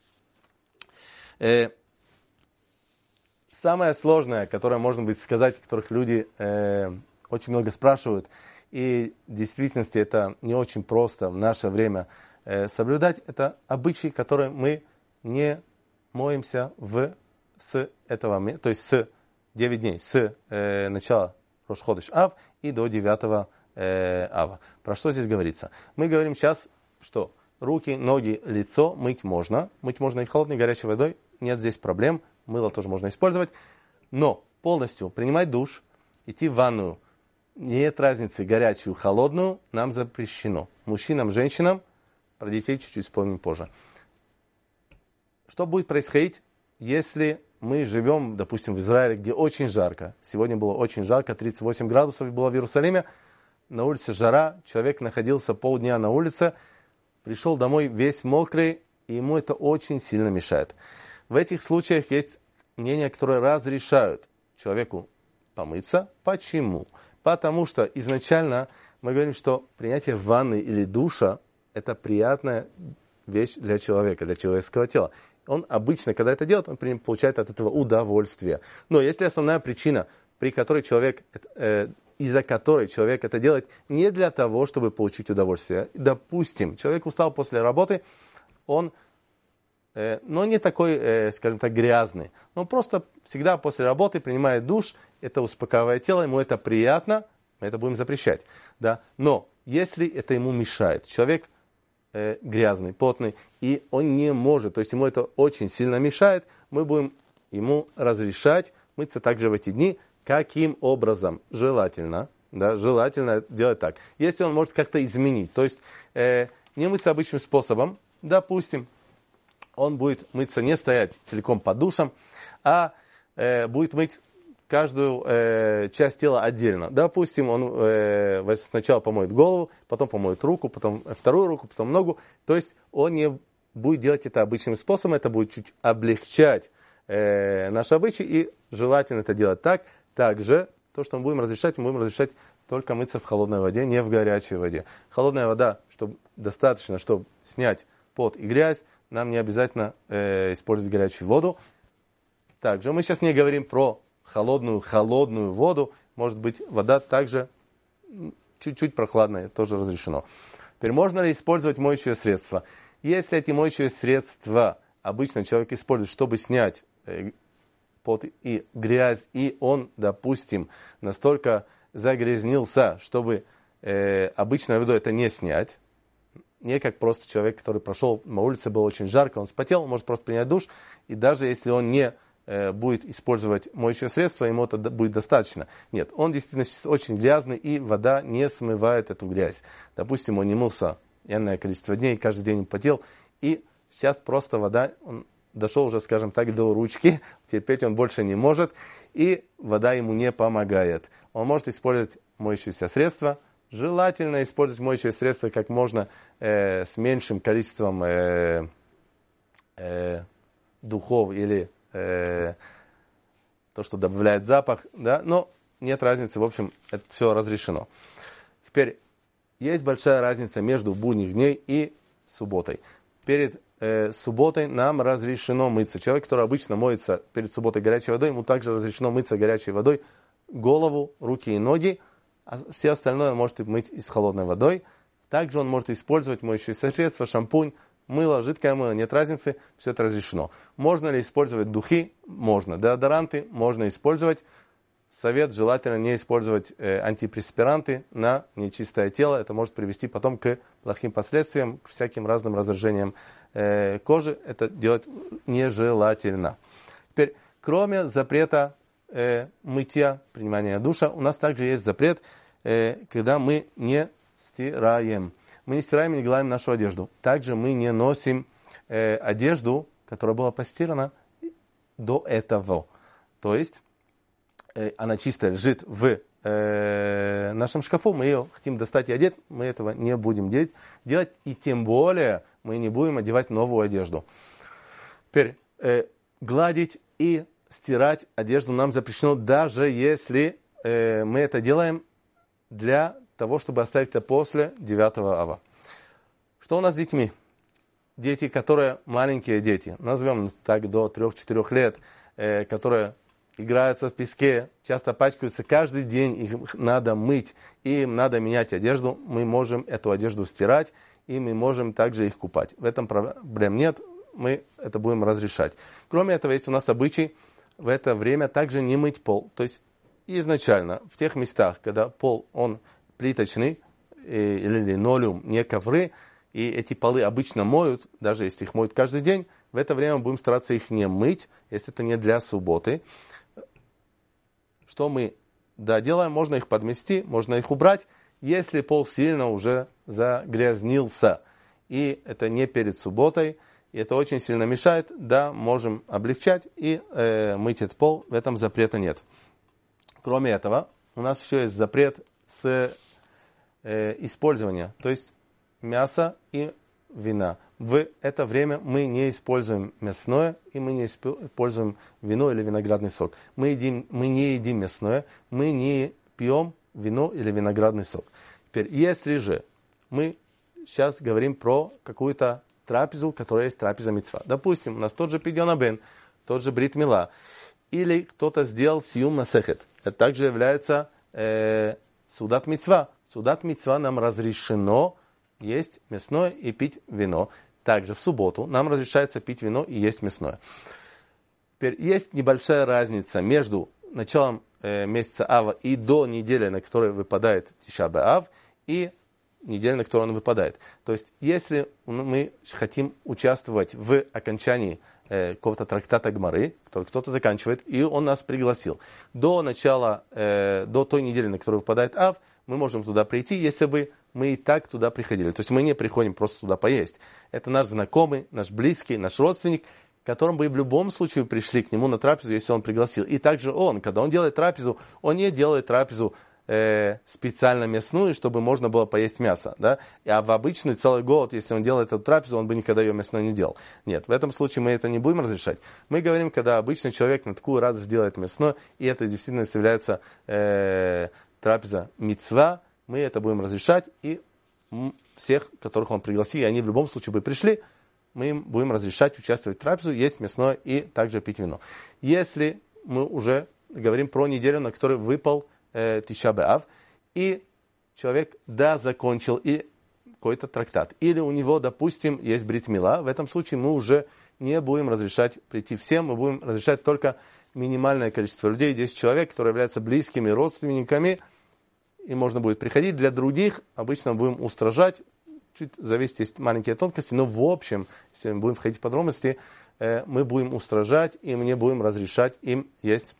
Э, самое сложное, которое можно будет сказать, о которых люди э, очень много спрашивают, и в действительности это не очень просто в наше время э, соблюдать. Это обычаи, которые мы не моемся в, с этого, то есть с девяти дней, с э, начала Рош ходеш Ав и до девятого э, Ава. Про что здесь говорится? Мы говорим сейчас, что руки, ноги, лицо мыть можно. Мыть можно и холодной, и горячей водой. Нет здесь проблем. Мыло тоже можно использовать. Но полностью принимать душ, идти в ванную, нет разницы, горячую, холодную, нам запрещено. Мужчинам, женщинам, про детей чуть-чуть вспомним позже. Что будет происходить, если мы живем, допустим, в Израиле, где очень жарко? Сегодня было очень жарко, тридцать восемь градусов было в Иерусалиме. На улице жара, человек находился полдня на улице, пришел домой весь мокрый, и ему это очень сильно мешает. В этих случаях есть мнения, которые разрешают человеку помыться. Почему? Потому что изначально мы говорим, что принятие ванны или душа – это приятная вещь для человека, для человеческого тела. Он обычно, когда это делает, он получает от этого удовольствие. Но если основная причина, при которой человек, э, из-за которой человек это делает, не для того, чтобы получить удовольствие. Допустим, человек устал после работы, он, э, но не такой, э, скажем так, грязный. Он просто всегда после работы принимает душ, это успокаивает тело, ему это приятно, мы это будем запрещать. Да? Но если это ему мешает, человек э, грязный, потный, и он не может, то есть ему это очень сильно мешает, мы будем ему разрешать мыться также в эти дни. Каким образом? Желательно, да, желательно делать так. Если он может как-то изменить, то есть э, не мыться обычным способом, допустим, он будет мыться не стоять целиком под душем, а э, будет мыть каждую э, часть тела отдельно. Допустим, он э, сначала помоет голову, потом помоет руку, потом вторую руку, потом ногу. То есть он не будет делать это обычным способом, это будет чуть облегчать э, наш обычай, и желательно это делать так. Также то, что мы будем разрешать, мы будем разрешать только мыться в холодной воде, не в горячей воде. Холодная вода, чтобы достаточно, чтобы снять пот и грязь, нам не обязательно э, использовать горячую воду. Также мы сейчас не говорим про холодную, холодную воду. Может быть, вода также чуть-чуть прохладная, тоже разрешено. Теперь, можно ли использовать моющее средство? Если эти моющие средства обычно человек использует, чтобы снять э, пот и грязь, и он, допустим, настолько загрязнился, чтобы э, обычной водой это не снять, не как просто человек, который прошел на улице, было очень жарко, он вспотел, он может просто принять душ, и даже если он не э, будет использовать моющее средство, ему это будет достаточно. Нет, он действительно очень грязный, и вода не смывает эту грязь. Допустим, он не мылся энное количество дней, каждый день он потел, и сейчас просто вода, он дошел уже, скажем так, до ручки, терпеть он больше не может, и вода ему не помогает. Он может использовать моющееся средство. Желательно использовать моющее средство как можно э, с меньшим количеством э, э, духов или э, то, что добавляет запах, да, но нет разницы, в общем, это все разрешено. Теперь, есть большая разница между будних дней и субботой. Перед э, субботой нам разрешено мыться. Человек, который обычно моется перед субботой горячей водой, ему также разрешено мыться горячей водой голову, руки и ноги, а все остальное он может мыть и с холодной водой. Также он может использовать моющие средства, шампунь, мыло, жидкое мыло, нет разницы, все это разрешено. Можно ли использовать духи? Можно. Деодоранты можно использовать. совет желательно не использовать э, антипреспиранты на нечистое тело. Это может привести потом к плохим последствиям, к всяким разным раздражениям э, кожи. Это делать нежелательно. Теперь, кроме запрета э, мытья, принимания душа, у нас также есть запрет, э, когда мы не стираем. Мы не стираем и не гладим нашу одежду. Также мы не носим э, одежду, которая была постирана до этого. То есть, э, она чисто лежит в э, нашем шкафу, мы ее хотим достать и одеть, мы этого не будем делать, делать и тем более мы не будем одевать новую одежду. Теперь, э, гладить и стирать одежду нам запрещено, даже если э, мы это делаем для того, чтобы оставить это после девятого ава. Что у нас с детьми? Дети, которые маленькие дети, назовем так до трех-четырех лет, э, которые играются в песке, часто пачкаются, каждый день их надо мыть, и им надо менять одежду, мы можем эту одежду стирать, и мы можем также их купать. В этом проблем нет, мы это будем разрешать. Кроме этого, есть у нас обычай в это время также не мыть пол. То есть изначально в тех местах, когда пол он плиточный, или линолеум, не ковры, и эти полы обычно моют, даже если их моют каждый день, в это время мы будем стараться их не мыть, если это не для субботы. Что мы да, делаем? Можно их подмести, можно их убрать, если пол сильно уже загрязнился. И это не перед субботой, и это очень сильно мешает, да, можем облегчать и э, мыть этот пол, в этом запрета нет. Кроме этого, у нас еще есть запрет с э, использования, то есть мясо и вина. В это время мы не используем мясное и мы не используем вино или виноградный сок. Мы, едим, мы не едим мясное, мы не пьем вино или виноградный сок. Теперь, если же мы сейчас говорим про какую-то трапезу, которая есть трапеза мицва. Допустим, у нас тот же пидьон абен, тот же брит мила, или кто-то сделал сиюм масехет. Это также является э, судат мицва. Судат мицва нам разрешено есть мясное и пить вино. Также в субботу нам разрешается пить вино и есть мясное. Теперь есть небольшая разница между началом э, месяца Ава и до недели, на которой выпадает Тиша б'Ав, и неделя, на которой он выпадает. То есть, если мы хотим участвовать в окончании э, какого-то трактата Гмары, который кто-то заканчивает, и он нас пригласил, до начала, э, до той недели, на которой выпадает Ав, мы можем туда прийти, если бы мы и так туда приходили. То есть мы не приходим просто туда поесть. Это наш знакомый, наш близкий, наш родственник, к которому бы в любом случае пришли к нему на трапезу, если он пригласил. И также он, когда он делает трапезу, он не делает трапезу э, специально мясную, чтобы можно было поесть мясо. Да? А в обычный целый год, если он делает эту трапезу, он бы никогда ее мясной не делал. Нет, в этом случае мы это не будем разрешать. Мы говорим, когда обычный человек на такую радость делает мясное, и это действительно является э, трапеза мицва, мы это будем разрешать, и всех, которых он пригласил, и они в любом случае бы пришли, мы им будем разрешать участвовать в трапезу, есть мясное и также пить вино. Если мы уже говорим про неделю, на которой выпал э, Тиша б'Ав, и человек, да, закончил и какой-то трактат, или у него, допустим, есть брит мила, в этом случае мы уже не будем разрешать прийти всем, мы будем разрешать только минимальное количество людей, десять человек, которые являются близкими родственниками, и можно будет приходить. Для других обычно будем устражать, чуть зависит, есть маленькие тонкости, но в общем, если мы будем входить в подробности, э, мы будем устражать, и мы не будем разрешать им есть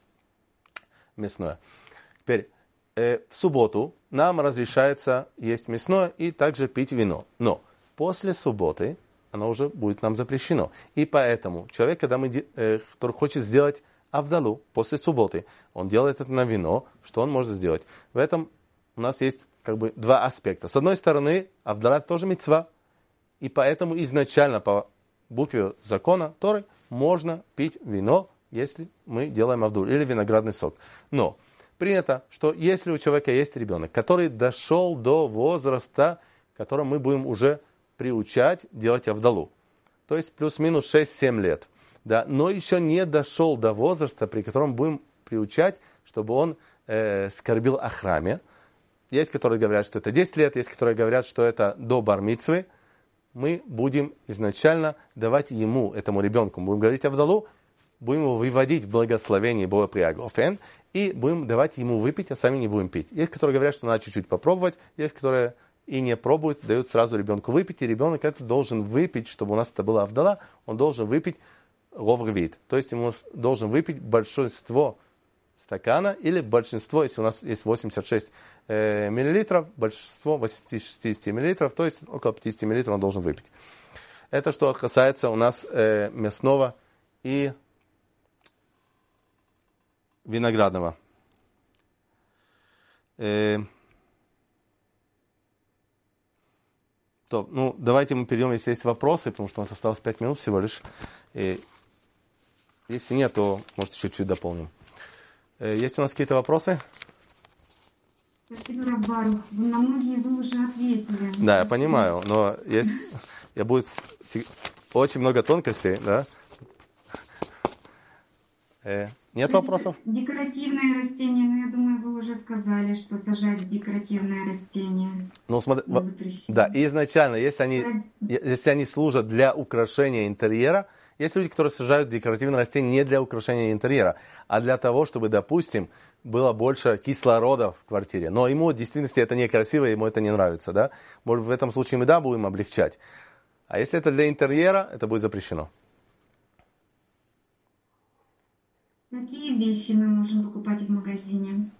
мясное. Теперь, э, в субботу нам разрешается есть мясное и также пить вино. Но после субботы оно уже будет нам запрещено. И поэтому человек, когда мы, э, который хочет сделать авдалу после субботы, он делает это на вино, что он может сделать? В этом у нас есть как бы два аспекта. С одной стороны, авдала тоже мицва, и поэтому изначально по букве закона Торы можно пить вино, если мы делаем авдул, или виноградный сок. Но принято, что если у человека есть ребенок, который дошел до возраста, которым мы будем уже приучать делать авдалу, то есть плюс-минус шесть-семь лет, да, но еще не дошел до возраста, при котором будем приучать, чтобы он э, скорбил о храме. Есть, которые говорят, что это десять лет, есть, которые говорят, что это до бар-мицвы. Мы будем изначально давать ему, этому ребенку, будем говорить авдалу, будем его выводить в благословение Бога Приагофен, и будем давать ему выпить, а сами не будем пить. Есть, которые говорят, что надо чуть-чуть попробовать, есть, которые и не пробуют, дают сразу ребенку выпить, и ребенок это должен выпить, чтобы у нас это была авдала, он должен выпить говрвит, то есть ему должен выпить большинство стакана, или большинство, если у нас есть восемьдесят шесть э, миллилитров, большинство шестьдесят миллилитров, то есть около пятьдесят миллилитров он должен выпить. Это что касается у нас э, мясного и виноградного. Э, то, ну, давайте мы перейдем, если есть вопросы, потому что у нас осталось пять минут всего лишь. Э, если нет, то, может, чуть-чуть дополним. Э, есть у нас какие-то вопросы? Спасибо, Рав Барух. На многие вы уже ответили. Да, я понимаю, но есть, я будет очень много тонкостей, да? Э, нет вопросов? Декоративное растение, ну, я думаю, вы уже сказали, что сажать декоративное растение. Ну, смотри, да, и изначально, если они, если они служат для украшения интерьера, есть люди, которые сажают декоративные растения не для украшения интерьера, а для того, чтобы, допустим, было больше кислорода в квартире. Но ему в действительности это некрасиво, ему это не нравится, да? Может, в этом случае мы, да, будем облегчать. А если это для интерьера, это будет запрещено. Какие вещи мы можем покупать в магазине?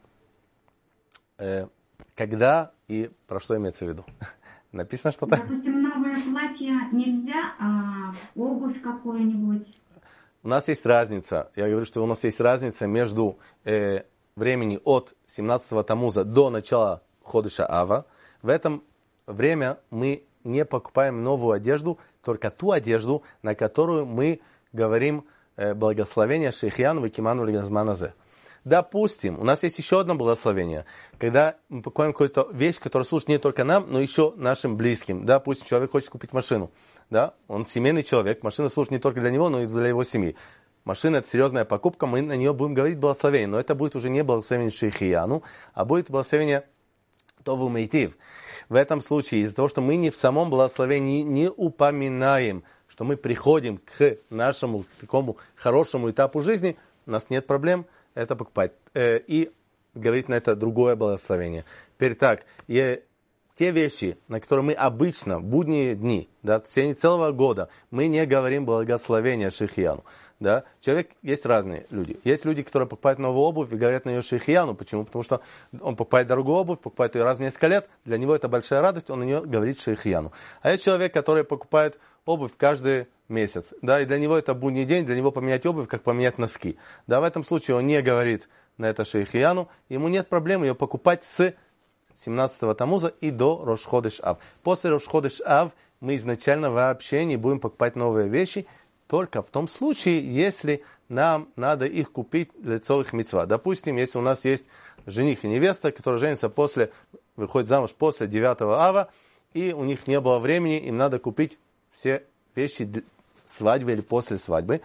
Э, когда и про что имеется в виду? Написано что-то? Допустим, новое платье нельзя, а обувь какую-нибудь? У нас есть разница. Я говорю, что у нас есть разница между э, времени от семнадцатого Тамуза до начала Ходыша Ава. В этом время мы не покупаем новую одежду, только ту одежду, на которую мы говорим э, благословение Шейхьяну Викиману Лигазманазе. Допустим, у нас есть еще одно благословение, когда мы покупаем какую-то вещь, которая служит не только нам, но еще нашим близким. Допустим, человек хочет купить машину. Да? Он семейный человек, машина служит не только для него, но и для его семьи. Машина – это серьезная покупка, мы на нее будем говорить благословение, но это будет уже не благословение Шейхияну, а будет благословение Тову Мейтив. В этом случае, из-за того, что мы не в самом благословении не упоминаем, что мы приходим к нашему такому хорошему этапу жизни, у нас нет проблем это покупать. И говорить на это другое благословение. Теперь так, и те вещи, на которые мы обычно, в будние дни, да, в течение целого года, мы не говорим благословение Шейхияну. Да? Человек, есть разные люди. Есть люди, которые покупают новую обувь и говорят на нее Шейхияну. Почему? Потому что он покупает дорогую обувь, покупает ее раз в несколько лет, для него это большая радость, он на нее говорит Шейхияну. А есть человек, который покупает обувь каждый месяц, да, и для него это будний день, для него поменять обувь, как поменять носки. Да, в этом случае он не говорит на это Шейхияну, ему нет проблем ее покупать с семнадцатого Тамуза и до Рош Ходеш Ав. После Рош Ходеш Ав мы изначально вообще не будем покупать новые вещи, только в том случае, если нам надо их купить для целых мицва. Допустим, если у нас есть жених и невеста, которые женятся после, выходят замуж после девятого ава, и у них не было времени, им надо купить все вещи для свадьбы или после свадьбы,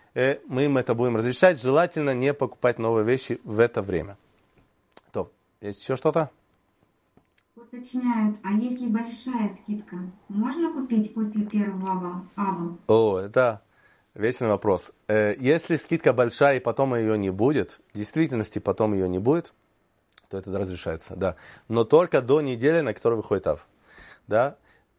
мы им это будем разрешать. Желательно не покупать новые вещи в это время. То, есть еще что-то? Уточняют, а если большая скидка, можно купить после первого ава? О, это вечный вопрос. Если скидка большая и потом ее не будет, в действительности потом ее не будет, то это разрешается, да. Но только до недели, на которой выходит ав. Да.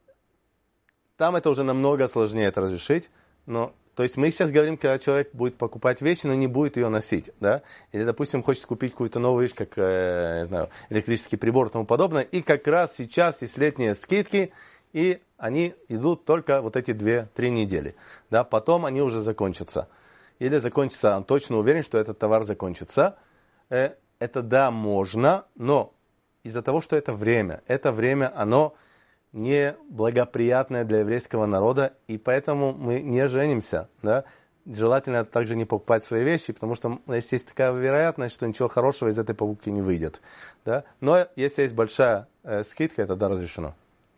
Там это уже намного сложнее это разрешить, но, то есть мы сейчас говорим, когда человек будет покупать вещи, но не будет ее носить, да, или, допустим, хочет купить какую-то новую вещь, как, э, не знаю, электрический прибор и тому подобное, и как раз сейчас есть летние скидки, и они идут только вот эти две-три недели, да, потом они уже закончатся, или закончится, он точно уверен, что этот товар закончится, э, это да, можно, но из-за того, что это время, это время, оно не благоприятное для еврейского народа, и поэтому мы не женимся. Да? Желательно также не покупать свои вещи, потому что если есть такая вероятность, что ничего хорошего из этой покупки не выйдет. Да? Но если есть большая э, скидка, это да, разрешено.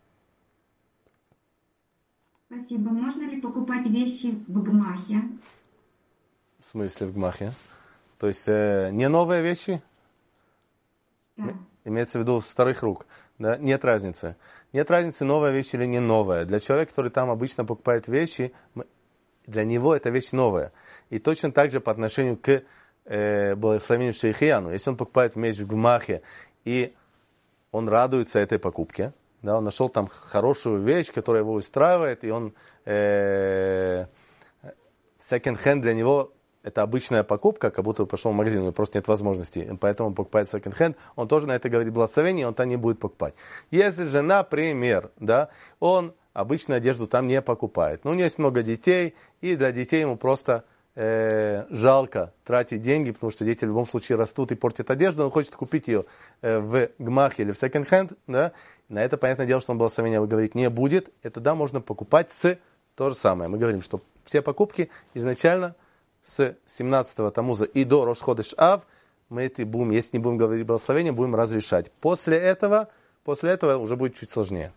Спасибо. Можно ли покупать вещи в гмахе? В смысле в гмахе? То есть э, не новые вещи? Да. Имеется в виду с вторых рук. Да? Нет разницы. Нет разницы, новая вещь или не новая. Для человека, который там обычно покупает вещи, для него эта вещь новая. И точно так же по отношению к э, благословению Шейхияну, если он покупает вещь в Гмахе, и он радуется этой покупке, да, он нашел там хорошую вещь, которая его устраивает, и он э, second-hand для него это обычная покупка, как будто пошел в магазин, у него просто нет возможности, поэтому он покупает second-hand, он тоже на это говорит благословение, он там не будет покупать. Если же, например, да, он обычную одежду там не покупает, но у него есть много детей, и для детей ему просто э, жалко тратить деньги, потому что дети в любом случае растут и портят одежду, он хочет купить ее э, в гмахе или в second-hand, да, на это, понятное дело, что он благословение говорить не будет, это да, можно покупать с то же самое. Мы говорим, что все покупки изначально с семнадцатого Тамуза и до Рош ходеш Ав мы это будем, если не будем говорить благословение, будем разрешать. После этого, после этого уже будет чуть сложнее.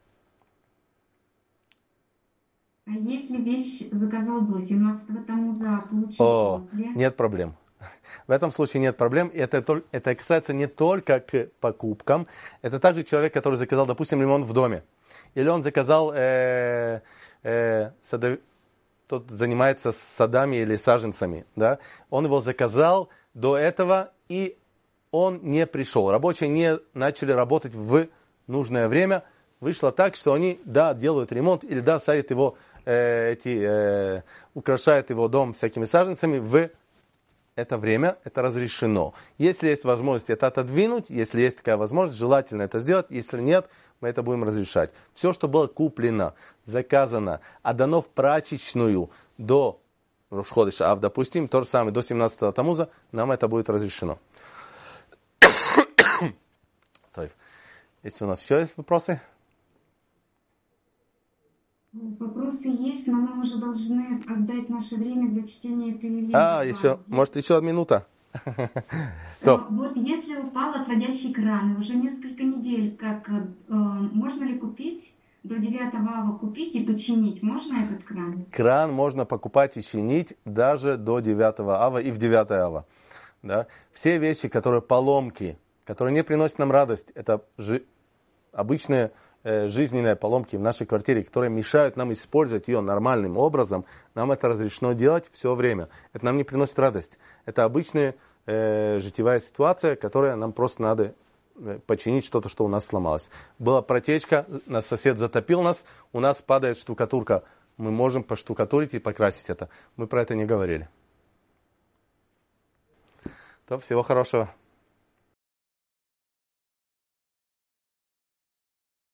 А если вещь заказал до семнадцатого Тамуза, получил О, после? нет проблем. В этом случае нет проблем. Это, это касается не только к покупкам. Это также человек, который заказал, допустим, ремонт в доме. Или он заказал э, э, садов... тот занимается садами или саженцами. Да? Он его заказал до этого, и он не пришел. Рабочие не начали работать в нужное время. Вышло так, что они, да, делают ремонт, или, да, садят его, э, эти, э, украшают его дом всякими саженцами в это время, это разрешено. Если есть возможность это отодвинуть, если есть такая возможность, желательно это сделать. Если нет, мы это будем разрешать. Все, что было куплено, заказано, отдано в прачечную до Рош ходеш Ав, допустим, то же самое, до семнадцатого Тамуза, нам это будет разрешено. Если у нас еще есть вопросы? Вопросы есть, но мы уже должны отдать наше время для чтения этой А, еще, может, еще одна минута? Вот если упал отводящий кран, уже несколько недель, как э, можно ли купить, до девятого ава купить и починить? Можно этот кран? Кран можно покупать и чинить даже до девятого ава и в девятое ава. Да? Все вещи, которые поломки, которые не приносят нам радость, это жи- обычные жизненные поломки в нашей квартире, которые мешают нам использовать ее нормальным образом, нам это разрешено делать все время. Это нам не приносит радость. Это обычная э, житевая ситуация, которая нам просто надо починить что-то, что у нас сломалось. Была протечка, наш сосед затопил нас, у нас падает штукатурка. Мы можем поштукатурить и покрасить это. Мы про это не говорили. То, всего хорошего.